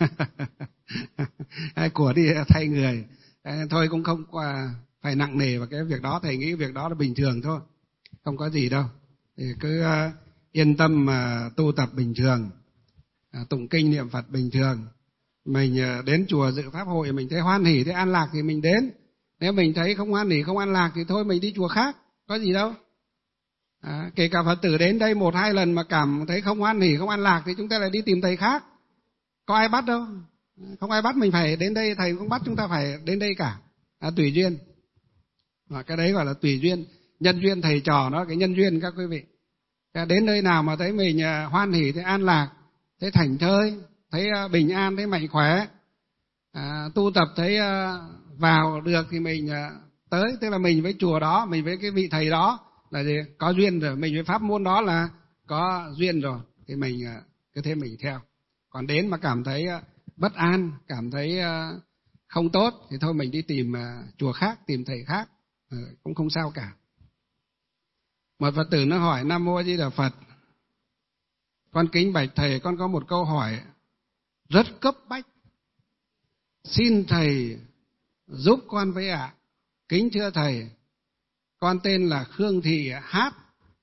Của đi thay người. Thôi cũng không phải nặng nề vào cái việc đó. Thầy nghĩ việc đó là bình thường thôi. Không có gì đâu. Thì cứ yên tâm mà tu tập bình thường. Tụng kinh niệm Phật bình thường. Mình đến chùa dự pháp hội mình thấy hoan hỉ, thấy an lạc thì mình đến. Nếu mình thấy không hoan hỉ, không an lạc thì thôi mình đi chùa khác, có gì đâu. Kể cả Phật tử đến đây 1-2 lần mà cảm thấy không hoan hỉ, không an lạc thì chúng ta lại đi tìm thầy khác. Có ai bắt đâu. Không ai bắt mình phải đến đây, thầy cũng bắt chúng ta phải đến đây cả. Tùy duyên. Cái đấy gọi là tùy duyên. Nhân duyên thầy trò nó cái nhân duyên các quý vị. Đến nơi nào mà thấy mình hoan hỉ, thấy an lạc, thấy thảnh thơi, thấy bình an, thấy mạnh khỏe, tu tập thấy vào được thì mình tới. Tức là mình với chùa đó, mình với cái vị thầy đó là gì? Có duyên rồi, mình với pháp môn đó là có duyên rồi, thì mình cứ thế mình theo. Còn đến mà cảm thấy bất an, cảm thấy không tốt thì thôi mình đi tìm chùa khác, tìm thầy khác, cũng không sao cả. Một Phật tử nó hỏi: Nam Mô A Di Đà Phật, con kính bạch thầy, con có một câu hỏi rất cấp bách, xin thầy giúp con với ạ. Kính thưa thầy, con tên là Khương Thị Hát,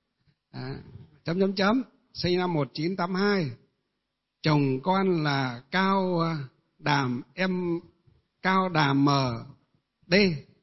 sinh năm 1982. Chồng con là Cao Đàm MD,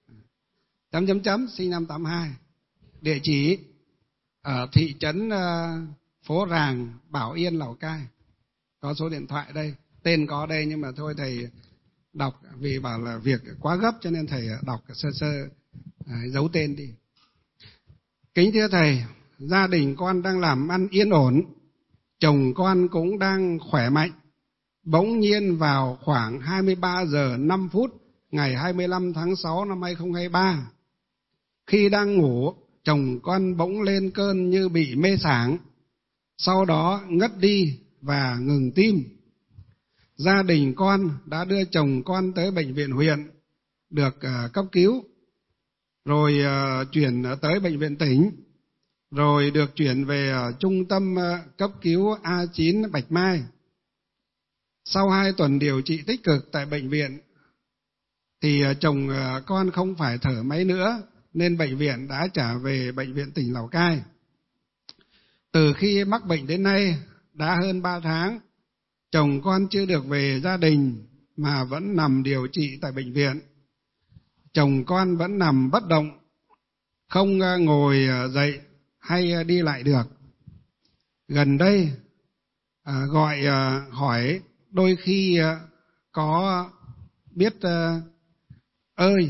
sinh năm 82. Địa chỉ ở thị trấn Phố Ràng, Bảo Yên, Lào Cai. Có số điện thoại đây, tên có đây nhưng mà thôi thầy đọc vì bảo là việc quá gấp cho nên thầy đọc sơ giấu tên đi. Kính thưa thầy, gia đình con đang làm ăn yên ổn, chồng con cũng đang khỏe mạnh. Bỗng nhiên vào khoảng 23 giờ 5 phút ngày 25 tháng 6 năm 2023, khi đang ngủ, chồng con bỗng lên cơn như bị mê sảng, sau đó ngất đi và ngừng tim. Gia đình con đã đưa chồng con tới bệnh viện huyện được cấp cứu, rồi chuyển tới bệnh viện tỉnh, rồi được chuyển về trung tâm cấp cứu A9 Bạch Mai. Sau 2 tuần điều trị tích cực tại bệnh viện thì chồng con không phải thở máy nữa, nên bệnh viện đã trả về bệnh viện tỉnh Lào Cai. Từ khi mắc bệnh đến nay đã hơn 3 tháng, chồng con chưa được về gia đình mà vẫn nằm điều trị tại bệnh viện. Chồng con vẫn nằm bất động, không ngồi dậy hay đi lại được. Gần đây gọi hỏi đôi khi có biết ơi,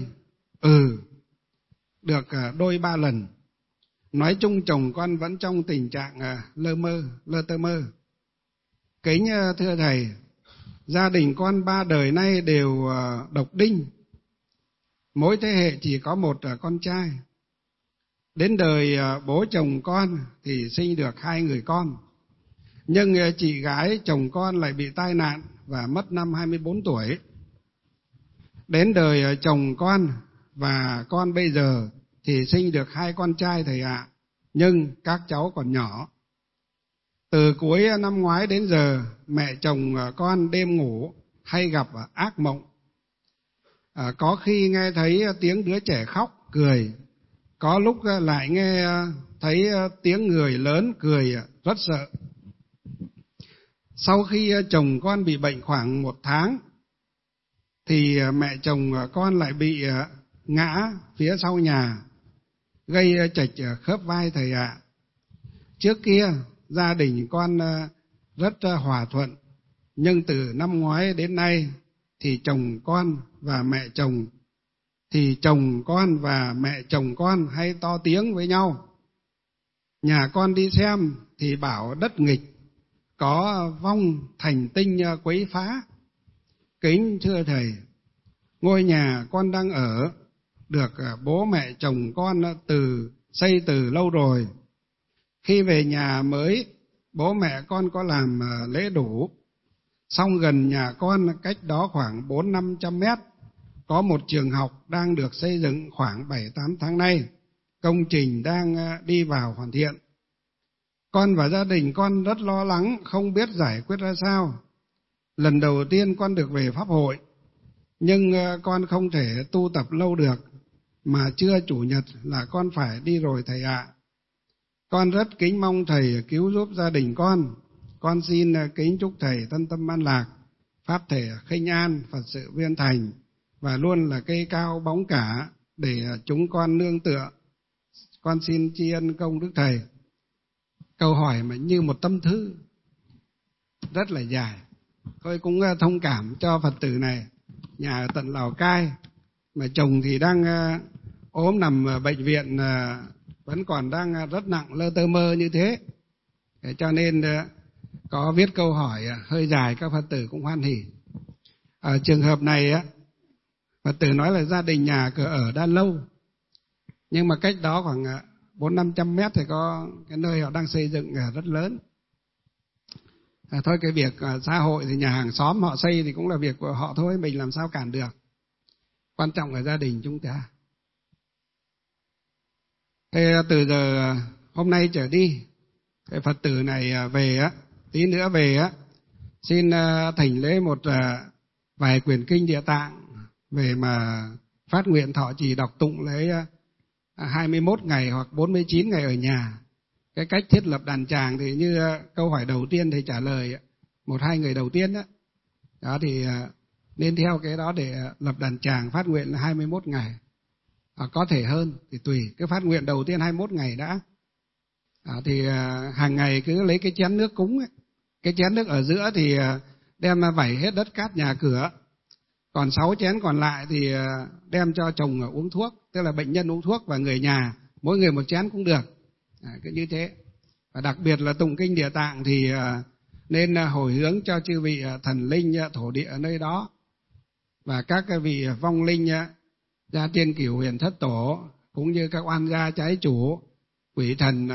được đôi 3 lần. Nói chung chồng con vẫn trong tình trạng lơ tơ mơ. Kính thưa thầy, gia đình con 3 đời nay đều độc đinh. Mỗi thế hệ chỉ có một con trai. Đến đời bố chồng con thì sinh được 2 người con. Nhưng chị gái chồng con lại bị tai nạn và mất năm 24 tuổi. Đến đời chồng con và con bây giờ thì sinh được 2 con trai thầy ạ, nhưng các cháu còn nhỏ. Từ cuối năm ngoái đến giờ, mẹ chồng con đêm ngủ hay gặp ác mộng. Có khi nghe thấy tiếng đứa trẻ khóc, cười, có lúc lại nghe thấy tiếng người lớn cười rất sợ. Sau khi chồng con bị bệnh khoảng 1 tháng, thì mẹ chồng con lại bị ngã phía sau nhà, gây trật khớp vai thầy ạ. Trước kia, gia đình con rất hòa thuận, nhưng từ năm ngoái đến nay, thì chồng con và mẹ chồng con hay to tiếng với nhau. Nhà con đi xem thì bảo đất nghịch, có vong thành tinh quấy phá. Kính thưa thầy, ngôi nhà con đang ở được bố mẹ chồng con xây từ lâu rồi. Khi về nhà mới, bố mẹ con có làm lễ đủ. Xong gần nhà con cách đó khoảng 400-500 mét, có một trường học đang được xây dựng khoảng 7-8 tháng nay. Công trình đang đi vào hoàn thiện. Con và gia đình con rất lo lắng, không biết giải quyết ra sao. Lần đầu tiên con được về pháp hội, nhưng con không thể tu tập lâu được, mà trưa chủ nhật là con phải đi rồi thầy ạ. Con rất kính mong thầy cứu giúp gia đình con. Con xin kính chúc thầy thân tâm an lạc, pháp thể khinh an, Phật sự viên thành, và luôn là cây cao bóng cả để chúng con nương tựa. Con xin tri ân công đức thầy. Câu hỏi mà như một tâm thư, rất là dài. Tôi cũng thông cảm cho Phật tử này, nhà ở tận Lào Cai, mà chồng thì đang ốm nằm bệnh viện, vẫn còn đang rất nặng lơ tơ mơ như thế. Cho nên có viết câu hỏi hơi dài, các Phật tử cũng hoan hỉ. Ở trường hợp này, Phật tử nói là gia đình nhà cửa ở đã lâu, nhưng mà cách đó khoảng 400-500 mét thì có cái nơi họ đang xây dựng rất lớn. Thôi cái việc xã hội thì nhà hàng xóm họ xây thì cũng là việc của họ thôi, mình làm sao cản được. Quan trọng là gia đình chúng ta. Thế từ giờ hôm nay trở đi, cái Phật tử này về tí nữa về xin thỉnh lễ một vài quyển kinh Địa Tạng về mà phát nguyện thọ trì đọc tụng lấy 21 ngày hoặc 49 ngày ở nhà. Cái cách thiết lập đàn tràng thì như câu hỏi đầu tiên thầy trả lời 1-2 người đầu tiên đó thì nên theo cái đó để lập đàn tràng phát nguyện là 21 ngày. Có thể hơn thì tùy, cái phát nguyện đầu tiên 21 ngày đã. Thì hàng ngày cứ lấy cái chén nước cúng ấy. Cái chén nước ở giữa thì đem vẩy hết đất cát nhà cửa. Còn 6 chén còn lại thì đem cho chồng uống thuốc, tức là bệnh nhân uống thuốc, và người nhà mỗi người 1 chén cũng được. Cứ như thế. Và đặc biệt là tụng kinh Địa Tạng thì nên hồi hướng cho chư vị thần linh thổ địa ở nơi đó, và các vị vong linh gia tiên cửu huyền thất tổ, cũng như các oan gia trái chủ, quỷ thần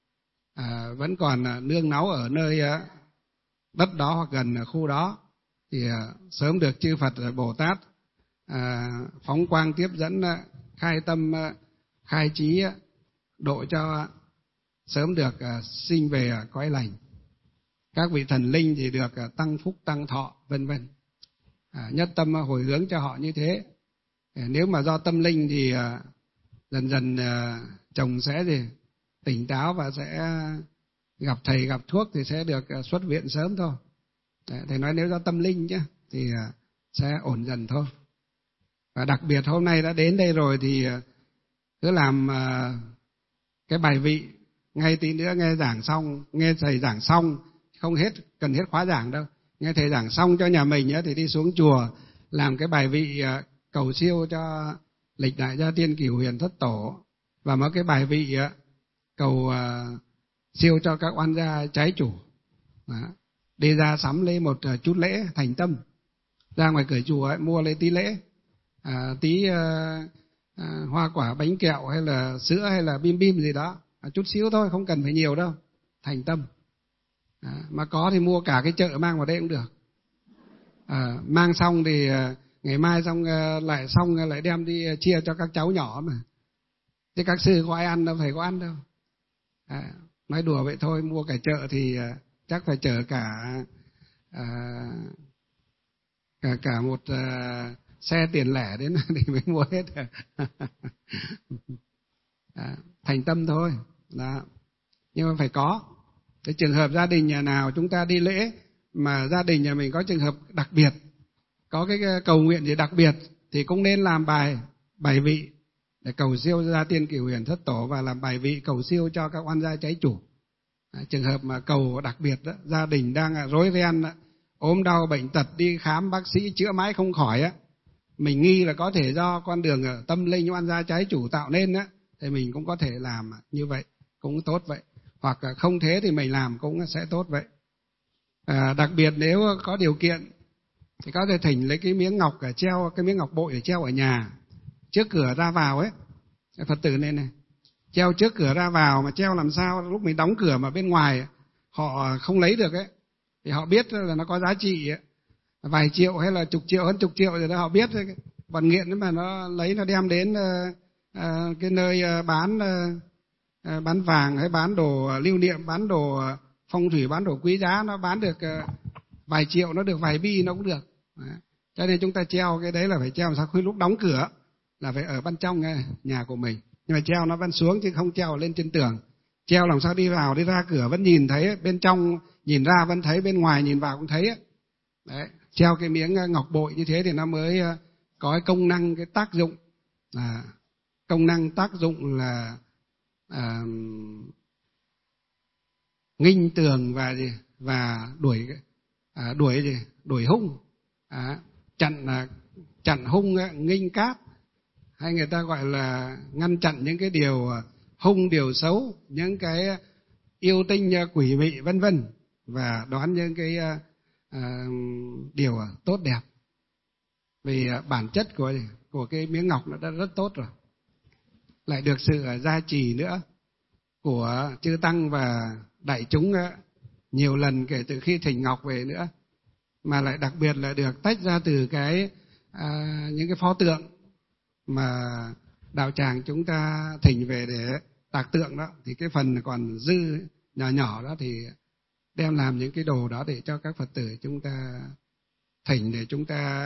vẫn còn nương náu ở nơi đất đó hoặc gần khu đó, thì sớm được chư Phật Bồ Tát phóng quang tiếp dẫn, khai tâm khai trí, độ cho sớm được sinh về cõi lành. Các vị thần linh thì được tăng phúc tăng thọ vân vân. Nhất tâm hồi hướng cho họ như thế. Nếu mà do tâm linh thì dần dần chồng sẽ tỉnh táo và sẽ gặp thầy gặp thuốc thì sẽ được xuất viện sớm thôi. Thầy nói nếu do tâm linh chứ thì sẽ ổn dần thôi. Và đặc biệt hôm nay đã đến đây rồi thì cứ làm cái bài vị, ngay tí nữa nghe giảng xong, nghe thầy giảng xong, không cần hết khóa giảng đâu. Nghe thầy giảng xong cho nhà mình thì đi xuống chùa làm cái bài vị cầu siêu cho lịch đại gia tiên cửu huyền thất tổ, và một cái bài vị cầu siêu cho các oan gia trái chủ. Đó. Đi ra sắm lấy một chút lễ thành tâm, ra ngoài cửa chùa mua lấy tí lễ, tí hoa quả bánh kẹo hay là sữa hay là bim bim gì đó, chút xíu thôi, không cần phải nhiều đâu, thành tâm. Mà có thì mua cả cái chợ mang vào đây cũng được. Mang xong thì ngày mai xong lại đem đi chia cho các cháu nhỏ mà. Chứ các sư có ai ăn đâu, thầy có ăn đâu. Nói đùa vậy thôi, mua cả chợ thì chắc phải chở cả một xe tiền lẻ đến thì mới mua hết được. Thành tâm thôi. Đó. Nhưng mà phải có. Cái trường hợp gia đình nhà nào chúng ta đi lễ mà gia đình nhà mình có trường hợp đặc biệt, có cái cầu nguyện gì đặc biệt thì cũng nên làm bài vị để cầu siêu gia tiên cửu huyền thất tổ và làm bài vị cầu siêu cho các oan gia trái chủ. Trường hợp mà cầu đặc biệt đó, gia đình đang rối ren, ốm đau bệnh tật, đi khám bác sĩ chữa mãi không khỏi á, mình nghi là có thể do con đường tâm linh oan gia trái chủ tạo nên á, thì mình cũng có thể làm như vậy, cũng tốt vậy. Hoặc không thế thì mình làm cũng sẽ tốt vậy. Đặc biệt nếu có điều kiện thì có thể thỉnh lấy cái miếng ngọc treo, cái miếng ngọc bội để treo ở nhà trước cửa ra vào ấy. Phật tử này treo trước cửa ra vào, mà treo làm sao lúc mình đóng cửa mà bên ngoài họ không lấy được ấy, thì họ biết là nó có giá trị ấy. Vài triệu hay là chục triệu, hơn chục triệu rồi đó, họ biết đấy. Bọn nghiện mà nó lấy, nó đem đến cái nơi bán vàng hay bán đồ lưu niệm, bán đồ phong thủy, bán đồ quý giá, nó bán được vài triệu, nó được vài bi nó cũng được. Cho nên chúng ta treo cái đấy là phải treo làm sao khi lúc đóng cửa là phải ở bên trong nhà của mình, nhưng mà treo nó vẫn xuống chứ không treo lên trên tường. Treo làm sao đi vào đi ra cửa vẫn nhìn thấy, bên trong nhìn ra vẫn thấy, bên ngoài nhìn vào cũng thấy. Đấy, treo cái miếng ngọc bội như thế thì nó mới có cái công năng, cái tác dụng. Công năng tác dụng là nghinh tường và đuổi hung, chặn hung, nghinh cát, hay người ta gọi là ngăn chặn những cái điều hung, điều xấu, những cái yêu tinh quỷ mị vân vân, và đoán những cái điều tốt đẹp. Vì bản chất của cái miếng ngọc nó đã rất tốt rồi, lại được sự gia trì nữa của chư tăng và đại chúng nhiều lần kể từ khi thỉnh ngọc về nữa, mà lại đặc biệt là được tách ra từ những cái pho tượng mà đạo tràng chúng ta thỉnh về để tạc tượng đó, thì cái phần còn dư nhỏ nhỏ đó thì đem làm những cái đồ đó để cho các Phật tử chúng ta thỉnh, để chúng ta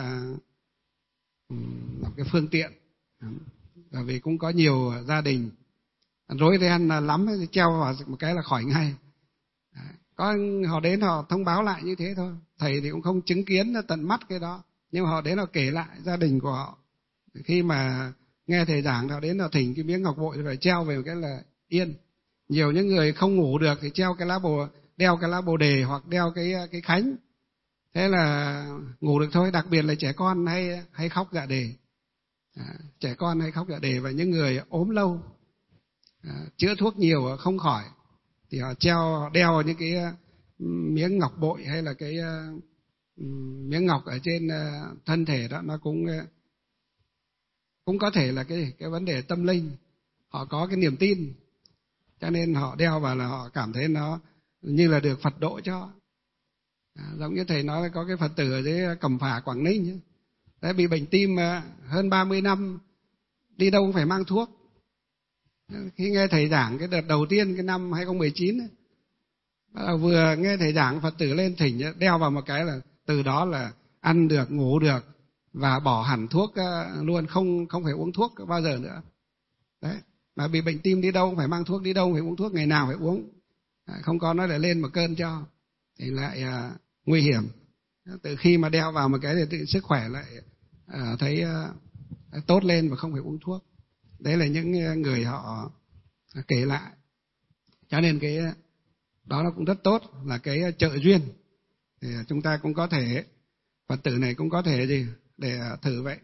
làm cái phương tiện. Bởi vì cũng có nhiều gia đình rối ren lắm, treo vào một cái là khỏi ngay. Có họ đến họ thông báo lại như thế thôi, thầy thì cũng không chứng kiến tận mắt cái đó, nhưng mà họ đến họ kể lại gia đình của họ. Khi mà nghe thầy giảng, họ đến họ thỉnh cái miếng ngọc bội rồi treo về một cái là yên. Nhiều những người không ngủ được thì treo cái đeo cái lá bồ đề hoặc đeo cái khánh, thế là ngủ được thôi. Đặc biệt là trẻ con hay khóc dạ đề, trẻ con hay khóc dạ đề, và những người ốm lâu, chữa thuốc nhiều không khỏi, thì họ đeo những cái miếng ngọc bội hay là cái miếng ngọc ở trên thân thể đó, nó cũng có thể là cái vấn đề tâm linh. Họ có cái niềm tin, cho nên họ đeo vào là họ cảm thấy nó như là được Phật độ cho. Giống như thầy nói có cái Phật tử ở dưới Cẩm Phả, Quảng Ninh, đấy, bị bệnh tim hơn 30 năm, đi đâu cũng phải mang thuốc. Khi nghe thầy giảng cái đợt đầu tiên, cái năm 2019 vừa nghe thầy giảng, Phật tử lên thỉnh đeo vào một cái là từ đó là ăn được, ngủ được và bỏ hẳn thuốc luôn, không phải uống thuốc bao giờ nữa. Đấy, mà bị bệnh tim đi đâu cũng phải mang thuốc, đi đâu cũng phải uống thuốc, ngày nào phải uống, không có nó lại lên một cơn cho thì lại nguy hiểm. Từ khi mà đeo vào một cái thì tự sức khỏe lại thấy tốt lên và không phải uống thuốc. Đấy là những người họ kể lại. Cho nên cái đó nó cũng rất tốt, là cái trợ duyên. Thì chúng ta cũng có thể, Phật tử này cũng có thể để thử vậy.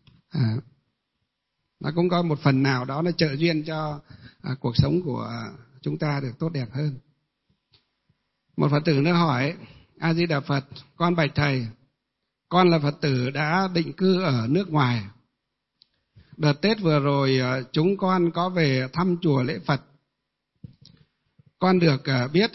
Nó cũng có một phần nào đó nó trợ duyên cho cuộc sống của chúng ta được tốt đẹp hơn. Một Phật tử nữa hỏi: A Di Đà Phật, con bạch thầy, con là Phật tử đã định cư ở nước ngoài. Đợt Tết vừa rồi chúng con có về thăm chùa lễ Phật. Con được biết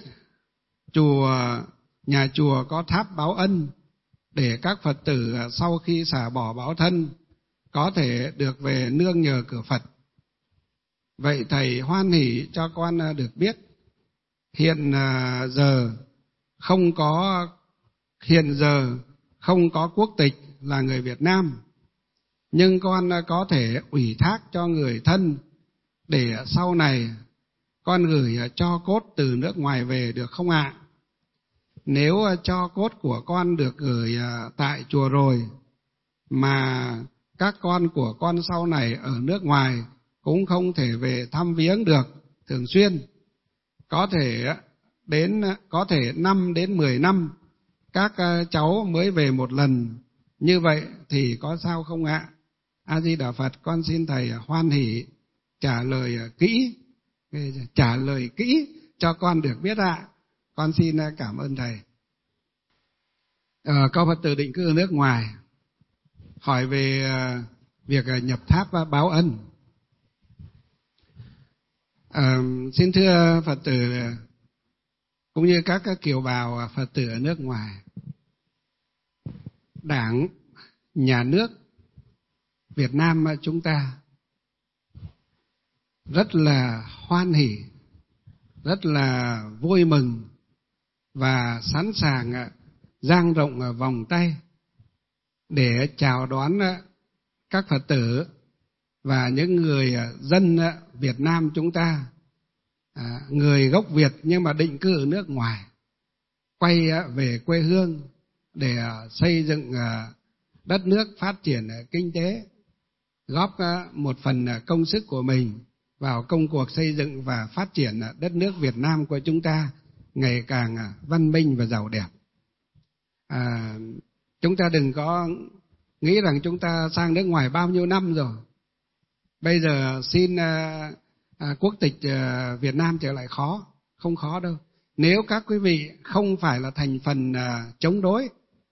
nhà chùa có tháp báo ân để các Phật tử sau khi xả bỏ báo thân có thể được về nương nhờ cửa Phật. Vậy thầy hoan hỉ cho con được biết hiện giờ không có quốc tịch là người Việt Nam, nhưng con có thể ủy thác cho người thân để sau này con gửi tro cốt từ nước ngoài về được không ạ? Nếu tro cốt của con được gửi tại chùa rồi mà các con của con sau này ở nước ngoài cũng không thể về thăm viếng được thường xuyên, có thể 5 đến 10 năm các cháu mới về một lần, như vậy thì có sao không ạ? A Di Đà Phật. Con xin thầy hoan hỉ trả lời kỹ cho con được biết ạ. Con xin cảm ơn thầy. Có Phật tử định cư ở nước ngoài hỏi về việc nhập tháp báo ân. Xin thưa Phật tử cũng như các kiều bào Phật tử ở nước ngoài, Đảng, Nhà nước Việt Nam chúng ta rất là hoan hỉ, rất là vui mừng và sẵn sàng dang rộng vòng tay để chào đón các Phật tử và những người dân Việt Nam chúng ta, người gốc Việt nhưng mà định cư ở nước ngoài, quay về quê hương để xây dựng đất nước, phát triển kinh tế, góp một phần công sức của mình vào công cuộc xây dựng và phát triển đất nước Việt Nam của chúng ta ngày càng văn minh và giàu đẹp. Chúng ta đừng có nghĩ rằng chúng ta sang nước ngoài bao nhiêu năm rồi, bây giờ xin quốc tịch Việt Nam trở lại khó. Không khó đâu. Nếu các quý vị không phải là thành phần chống đối,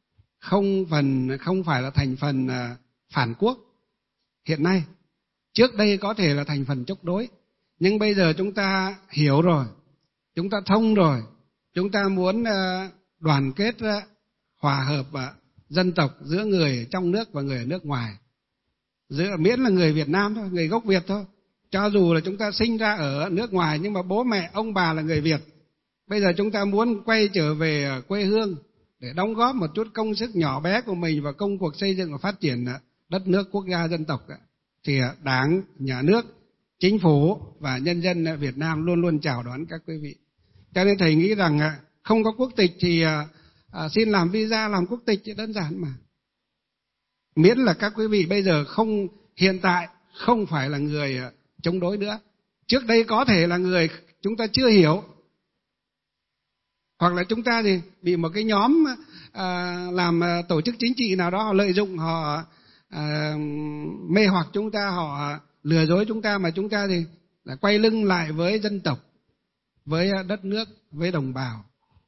không phải là thành phần phản quốc hiện nay, trước đây có thể là thành phần chống đối, nhưng bây giờ chúng ta hiểu rồi, chúng ta thông rồi, chúng ta muốn đoàn kết hòa hợp dân tộc giữa người trong nước và người ở nước ngoài, miễn là người Việt Nam thôi, người gốc Việt thôi. Cho dù là chúng ta sinh ra ở nước ngoài nhưng mà bố mẹ ông bà là người Việt, bây giờ chúng ta muốn quay trở về quê hương để đóng góp một chút công sức nhỏ bé của mình vào công cuộc xây dựng và phát triển đất nước, quốc gia, dân tộc, thì Đảng, Nhà nước, Chính phủ và nhân dân Việt Nam luôn luôn chào đón các quý vị. Cho nên thầy nghĩ rằng không có quốc tịch thì xin làm visa làm quốc tịch đơn giản mà. Miễn là các quý vị bây giờ hiện tại không phải là người chống đối nữa. Trước đây có thể là người chúng ta chưa hiểu, hoặc là chúng ta thì bị một cái nhóm làm tổ chức chính trị nào đó họ lợi dụng, họ mê hoặc chúng ta, họ lừa dối chúng ta, mà chúng ta thì là quay lưng lại với dân tộc, với đất nước, với đồng bào.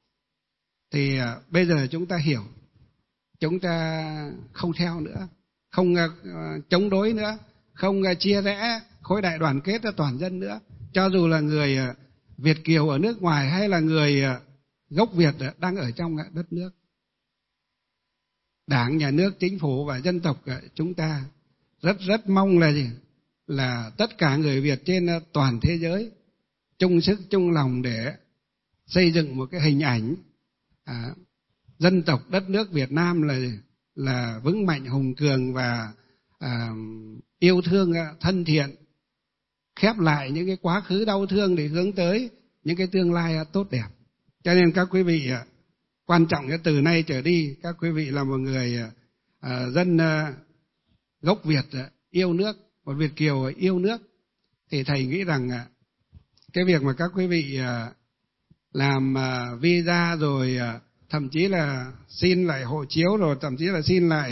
Thì bây giờ chúng ta hiểu, chúng ta không theo nữa, không chống đối nữa, không chia rẽ khối đại đoàn kết toàn dân nữa. Cho dù là người Việt kiều ở nước ngoài hay là người gốc Việt đang ở trong đất nước, Đảng, Nhà nước, Chính phủ và dân tộc chúng ta rất mong là gì? Là tất cả người Việt trên toàn thế giới chung sức chung lòng để xây dựng một cái hình ảnh dân tộc đất nước Việt Nam là vững mạnh, hùng cường và yêu thương, thân thiện, khép lại những cái quá khứ đau thương để hướng tới những cái tương lai tốt đẹp. Cho nên các quý vị, quan trọng là từ nay trở đi các quý vị là một người dân gốc Việt yêu nước, một Việt kiều yêu nước, thì thầy nghĩ rằng cái việc mà các quý vị làm visa rồi thậm chí là xin lại hộ chiếu, rồi thậm chí là xin lại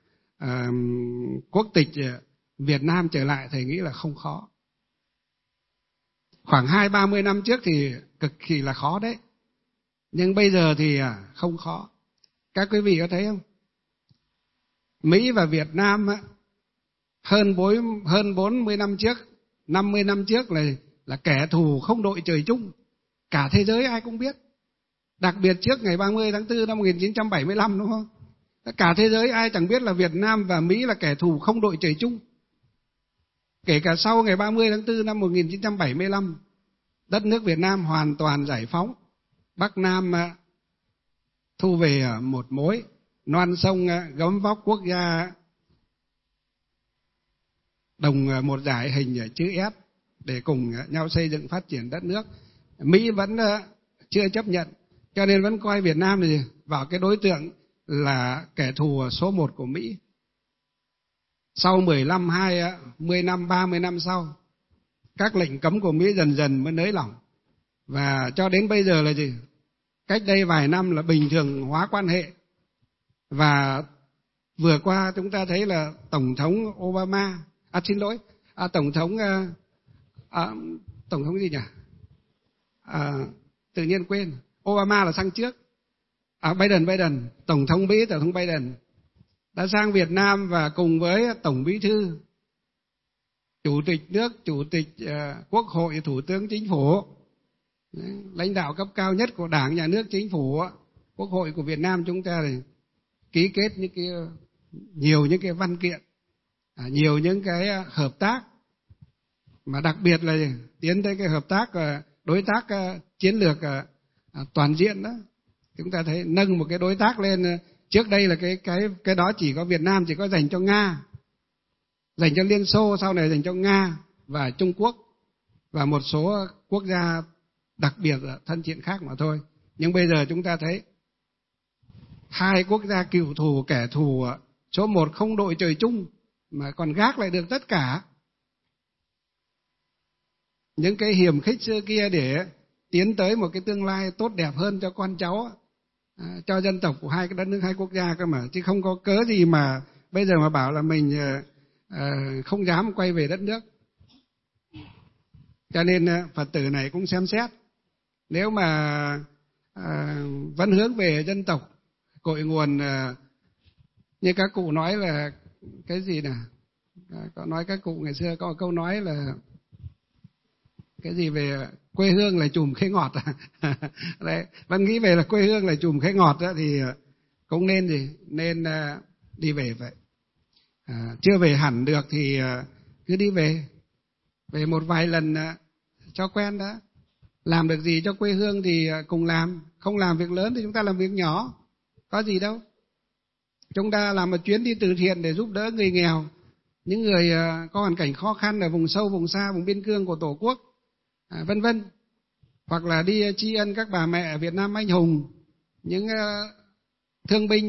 quốc tịch Việt Nam trở lại, thầy nghĩ là không khó. Khoảng 20-30 năm trước thì cực kỳ là khó đấy, nhưng bây giờ thì không khó. Các quý vị có thấy không? Mỹ và Việt Nam hơn 40 năm trước, 50 năm trước là kẻ thù không đội trời chung. Cả thế giới ai cũng biết. Đặc biệt trước ngày 30 tháng 4 năm 1975 đúng không? Cả thế giới ai chẳng biết là Việt Nam và Mỹ là kẻ thù không đội trời chung. Kể cả sau ngày 30 tháng 4 năm 1975, đất nước Việt Nam hoàn toàn giải phóng. Bắc Nam thu về một mối, non sông gấm vóc quốc gia đồng một dải hình chữ S để cùng nhau xây dựng phát triển đất nước. Mỹ vẫn chưa chấp nhận, cho nên vẫn coi Việt Nam thì vào cái đối tượng là kẻ thù số 1 của Mỹ. Sau 15, 20 năm, 30 năm sau, các lệnh cấm của Mỹ dần dần mới nới lỏng. Và cho đến bây giờ là gì? Cách đây vài năm là bình thường hóa quan hệ. Và vừa qua chúng ta thấy là Tổng thống Obama, Tổng thống gì nhỉ? Tự nhiên quên. Obama là sang trước. Biden, Tổng thống Mỹ, Tổng thống Biden đã sang Việt Nam và cùng với Tổng Bí thư, Chủ tịch nước, Chủ tịch Quốc hội, Thủ tướng Chính phủ, lãnh đạo cấp cao nhất của Đảng, Nhà nước, Chính phủ, Quốc hội của Việt Nam chúng ta thì ký kết nhiều những cái văn kiện, nhiều những cái hợp tác, mà đặc biệt là tiến tới cái hợp tác đối tác chiến lược toàn diện đó. Chúng ta thấy nâng một cái đối tác lên, trước đây là cái đó chỉ có Việt Nam chỉ có dành cho Nga, dành cho Liên Xô, sau này dành cho Nga và Trung Quốc và một số quốc gia đặc biệt thân thiện khác mà thôi. Nhưng bây giờ chúng ta thấy hai quốc gia cựu thù, kẻ thù số 1 không đội trời chung mà còn gác lại được tất cả những cái hiềm khích xưa kia để tiến tới một cái tương lai tốt đẹp hơn cho con cháu, cho dân tộc của hai cái đất nước, hai quốc gia cơ mà, chứ không có cớ gì mà bây giờ mà bảo là mình không dám quay về đất nước. Cho nên Phật tử này cũng xem xét, nếu mà vẫn hướng về dân tộc, cội nguồn, như các cụ nói là cái gì nè, có nói các cụ ngày xưa có câu nói là cái gì về quê hương là chùm khế ngọt. Đấy, vẫn nghĩ về là quê hương là chùm khế ngọt đó, thì cũng nên đi về vậy. Chưa về hẳn được thì cứ đi về một vài lần cho quen đã. Làm được gì cho quê hương thì cùng làm, không làm việc lớn thì chúng ta làm việc nhỏ, có gì đâu. Chúng ta làm một chuyến đi từ thiện để giúp đỡ người nghèo, những người có hoàn cảnh khó khăn ở vùng sâu, vùng xa, vùng biên cương của Tổ quốc, vân vân. Hoặc là đi tri ân các bà mẹ ở Việt Nam anh hùng, những thương binh,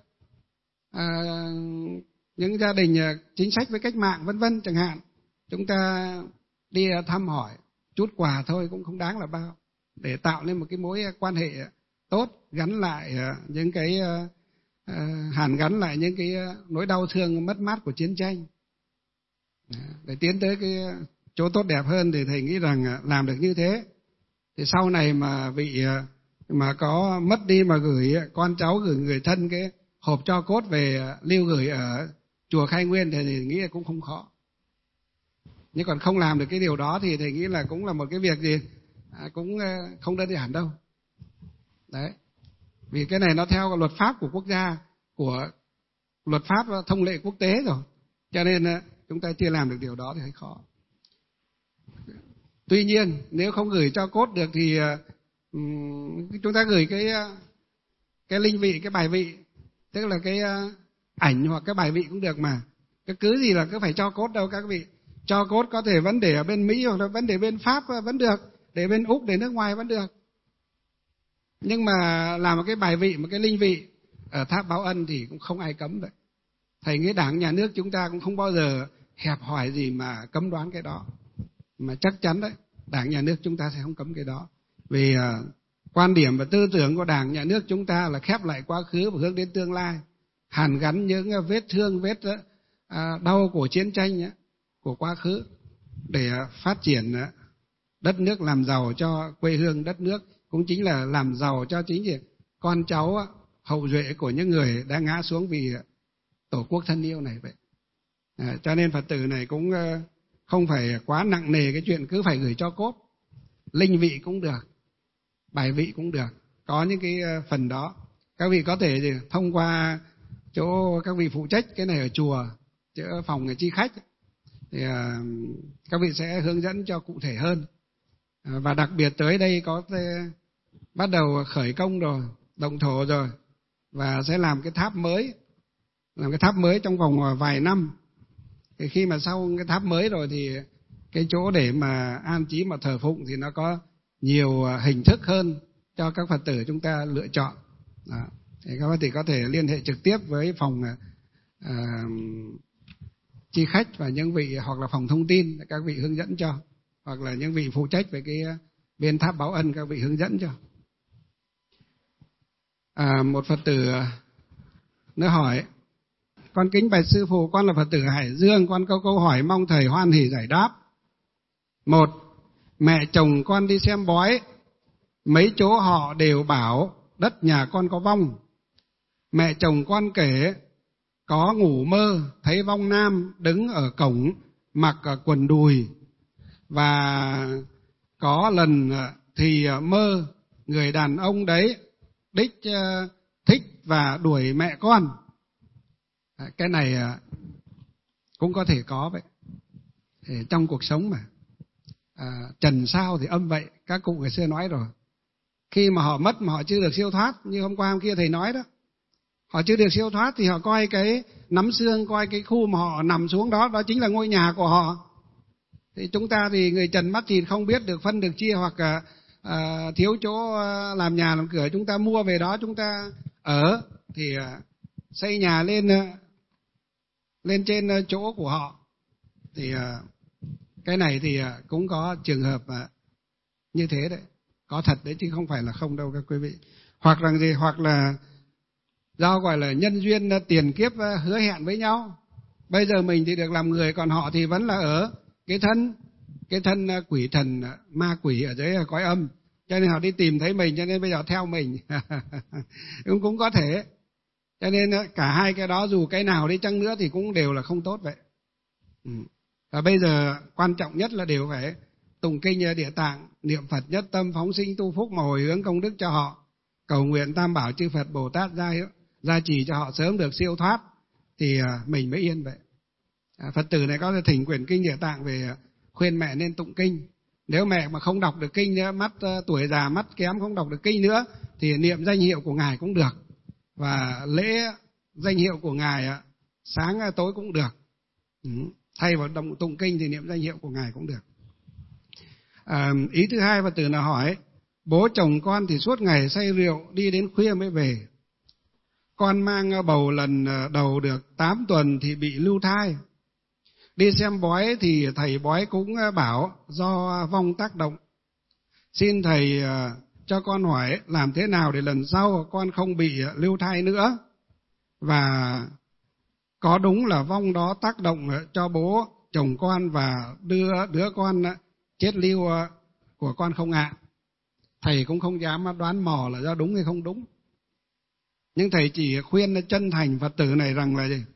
những gia đình chính sách với cách mạng, vân vân chẳng hạn. Chúng ta đi thăm hỏi, chút quà thôi cũng không đáng là bao, để tạo nên một cái mối quan hệ tốt, gắn lại những cái hàn gắn lại những cái nỗi đau thương mất mát của chiến tranh, để tiến tới cái chỗ tốt đẹp hơn. Thì thầy nghĩ rằng làm được như thế thì sau này mà vị mà có mất đi mà gửi con cháu, gửi người thân cái hộp tro cốt về lưu gửi ở chùa Khai Nguyên thì thầy nghĩ là cũng không khó. Nhưng còn không làm được cái điều đó thì thầy nghĩ là cũng là một cái việc gì cũng không đơn giản đâu. Đấy. Vì cái này nó theo luật pháp của quốc gia, của luật pháp thông lệ quốc tế rồi. Cho nên chúng ta chưa làm được điều đó thì hơi khó. Tuy nhiên nếu không gửi cho cốt được thì chúng ta gửi cái linh vị, cái bài vị, tức là cái ảnh hoặc cái bài vị cũng được mà. Cái cứ gì là cứ phải cho cốt đâu các vị. Cho cốt có thể vẫn để ở bên Mỹ hoặc là vẫn để bên Pháp vẫn được, để bên Úc, để nước ngoài vẫn được. Nhưng mà làm một cái bài vị, một cái linh vị ở tháp báo ân thì cũng không ai cấm vậy. Thầy nghĩ Đảng, Nhà nước chúng ta cũng không bao giờ hẹp hòi gì mà cấm đoán cái đó. Mà chắc chắn đấy, Đảng, Nhà nước chúng ta sẽ không cấm cái đó. Vì quan điểm và tư tưởng của Đảng, Nhà nước chúng ta là khép lại quá khứ và hướng đến tương lai, hàn gắn những vết thương, vết đau của chiến tranh của quá khứ để phát triển đất nước, làm giàu cho quê hương đất nước, cũng chính là làm giàu cho chính con cháu hậu duệ của những người đã ngã xuống vì Tổ quốc thân yêu này vậy. Cho nên Phật tử này cũng không phải quá nặng nề cái chuyện cứ phải gửi cho cốt. Linh vị cũng được, bài vị cũng được, có những cái phần đó. Các vị có thể thông qua chỗ các vị phụ trách cái này ở chùa, chỗ phòng chi khách, thì các vị sẽ hướng dẫn cho cụ thể hơn. Và đặc biệt tới đây có bắt đầu khởi công rồi, động thổ rồi, và sẽ làm cái tháp mới trong vòng vài năm. Thì khi mà sau cái tháp mới rồi thì cái chỗ để mà an trí mà thờ phụng thì nó có nhiều hình thức hơn cho các Phật tử chúng ta lựa chọn. Đó. Thì các Phật tử có thể liên hệ trực tiếp với phòng chi khách và những vị, hoặc là phòng thông tin các vị hướng dẫn cho, hoặc là những vị phụ trách về cái bên tháp báo ân các vị hướng dẫn cho. Một Phật tử nữa hỏi: con kính bạch sư phụ, con là Phật tử Hải Dương, con có câu hỏi mong thầy hoan hỉ giải đáp. 1. Mẹ chồng con đi xem bói, mấy chỗ họ đều bảo đất nhà con có vong. Mẹ chồng con kể có ngủ mơ thấy vong nam đứng ở cổng mặc quần đùi, và có lần thì mơ người đàn ông đấy đích thích và đuổi mẹ con. Cái này cũng có thể có vậy. Thì trong cuộc sống mà trần sao thì âm vậy, các cụ ngày xưa nói rồi. Khi mà họ mất mà họ chưa được siêu thoát, như hôm qua hôm kia thầy nói đó, họ chưa được siêu thoát thì họ coi cái nắm xương, coi cái khu mà họ nằm xuống đó, đó chính là ngôi nhà của họ. Thì chúng ta thì người trần mắt thịt không biết được phân được chia, hoặc thiếu chỗ làm nhà làm cửa, chúng ta mua về đó chúng ta ở, thì xây nhà lên trên chỗ của họ. Thì cái này thì cũng có trường hợp như thế đấy, có thật đấy chứ không phải là không đâu các quý vị. Hoặc là gì, hoặc là do gọi là nhân duyên tiền kiếp hứa hẹn với nhau. Bây giờ mình thì được làm người, còn họ thì vẫn là ở cái thân quỷ thần ma quỷ ở dưới cõi âm, cho nên họ đi tìm thấy mình, cho nên bây giờ theo mình. cũng có thể. Cho nên cả hai cái đó dù cái nào đi chăng nữa thì cũng đều là không tốt vậy. Và bây giờ quan trọng nhất là đều phải tụng kinh Địa Tạng, niệm Phật nhất tâm, phóng sinh tu phúc mà hồi hướng công đức cho họ, cầu nguyện Tam Bảo chư Phật Bồ Tát gia trì cho họ sớm được siêu thoát, thì mình mới yên vậy. Phật tử này có thể thỉnh quyển kinh Địa Tạng về khuyên mẹ nên tụng kinh. Nếu mẹ mà không đọc được kinh nữa, mắt tuổi già mắt kém không đọc được kinh nữa, thì niệm danh hiệu của Ngài cũng được, và lễ danh hiệu của Ngài sáng tối cũng được. Thay vào tụng kinh thì niệm danh hiệu của Ngài cũng được. Ý thứ hai, Phật tử nào hỏi: bố chồng con thì suốt ngày say rượu, đi đến khuya mới về. Con mang bầu lần đầu được 8 tuần thì bị lưu thai. Đi xem bói thì thầy bói cũng bảo do vong tác động. Xin thầy cho con hỏi làm thế nào để lần sau con không bị lưu thai nữa, và có đúng là vong đó tác động cho bố chồng con và đưa đứa con chết lưu của con không ạ? Thầy cũng không dám đoán mò là do đúng hay không đúng, nhưng thầy chỉ khuyên chân thành Phật tử này rằng là gì?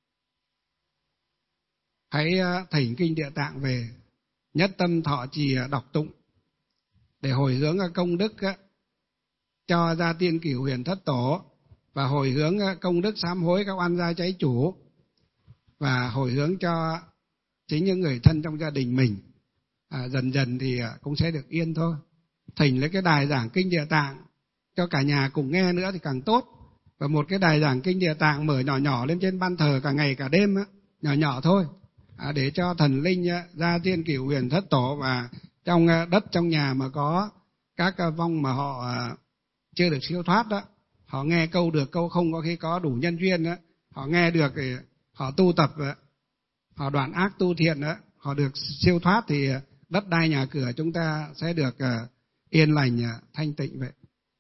Hãy thỉnh kinh Địa Tạng về, nhất tâm thọ trì đọc tụng để hồi hướng công đức cho gia tiên cửu huyền thất tổ, và hồi hướng công đức sám hối các oan gia cháy chủ, và hồi hướng cho chính những người thân trong gia đình mình. Dần dần thì cũng sẽ được yên thôi. Thỉnh lấy cái đài giảng kinh Địa Tạng cho cả nhà cùng nghe nữa thì càng tốt. Và một cái đài giảng kinh Địa Tạng mở nhỏ nhỏ lên trên ban thờ cả ngày cả đêm, nhỏ nhỏ thôi, để cho thần linh gia tiên cửu huyền thất tổ và trong đất trong nhà mà có các vong mà họ chưa được siêu thoát đó, họ nghe câu được câu không, có khi có đủ nhân duyên đó, họ nghe được thì họ tu tập, họ đoạn ác tu thiện đó, họ được siêu thoát, thì đất đai nhà cửa chúng ta sẽ được yên lành thanh tịnh vậy.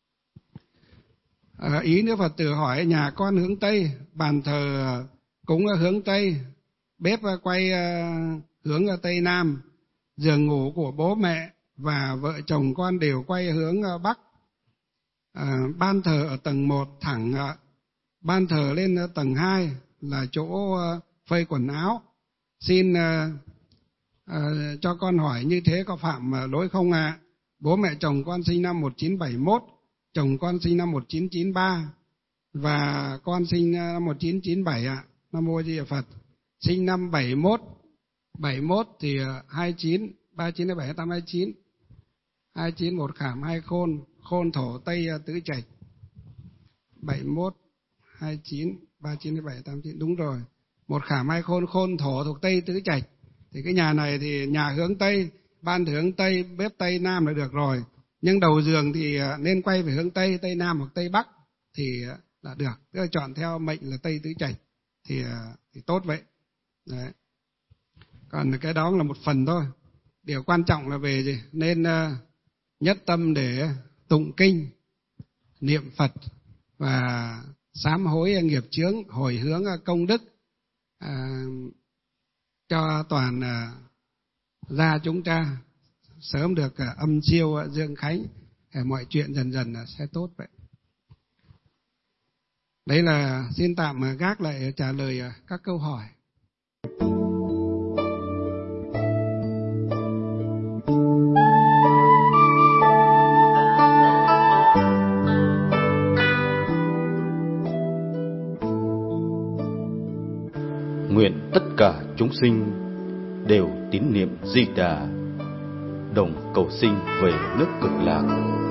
Ý nữa, Phật tử hỏi: nhà con hướng Tây, bàn thờ cũng hướng Tây, bếp quay hướng Tây Nam, giường ngủ của bố mẹ và vợ chồng con đều quay hướng Bắc. Ban thờ ở tầng 1 thẳng, ban thờ lên tầng 2 là chỗ phơi quần áo, Xin cho con hỏi như thế có phạm lỗi không ạ? Bố mẹ chồng con sinh năm 1971, chồng con sinh năm 1993 và con sinh năm 1997 ạ. Nam mô Di Đà Phật. Sinh năm 71 thì 29, 39 27 28 29. 29 một khảm hai khôn, khôn thổ tây tứ trạch. 71 29 39 27 89 đúng rồi. Một khảm hai khôn, khôn thổ thuộc tây tứ trạch. Thì cái nhà này thì nhà hướng tây, ban thì hướng tây, bếp tây nam là được rồi. Nhưng đầu giường thì nên quay về hướng tây, tây nam hoặc tây bắc thì là được. Tức là chọn theo mệnh là tây tứ trạch thì tốt vậy. Đấy. Còn cái đó là một phần thôi. Điều quan trọng là về gì? Nên nhất tâm để tụng kinh, niệm Phật và sám hối nghiệp chướng, hồi hướng công đức cho toàn gia chúng ta sớm được âm siêu dương khánh, mọi chuyện dần dần sẽ tốt vậy. Đấy là xin tạm gác lại trả lời các câu hỏi. Nguyện tất cả chúng sinh đều tín niệm Di Đà, đồng cầu sinh về nước Cực Lạc.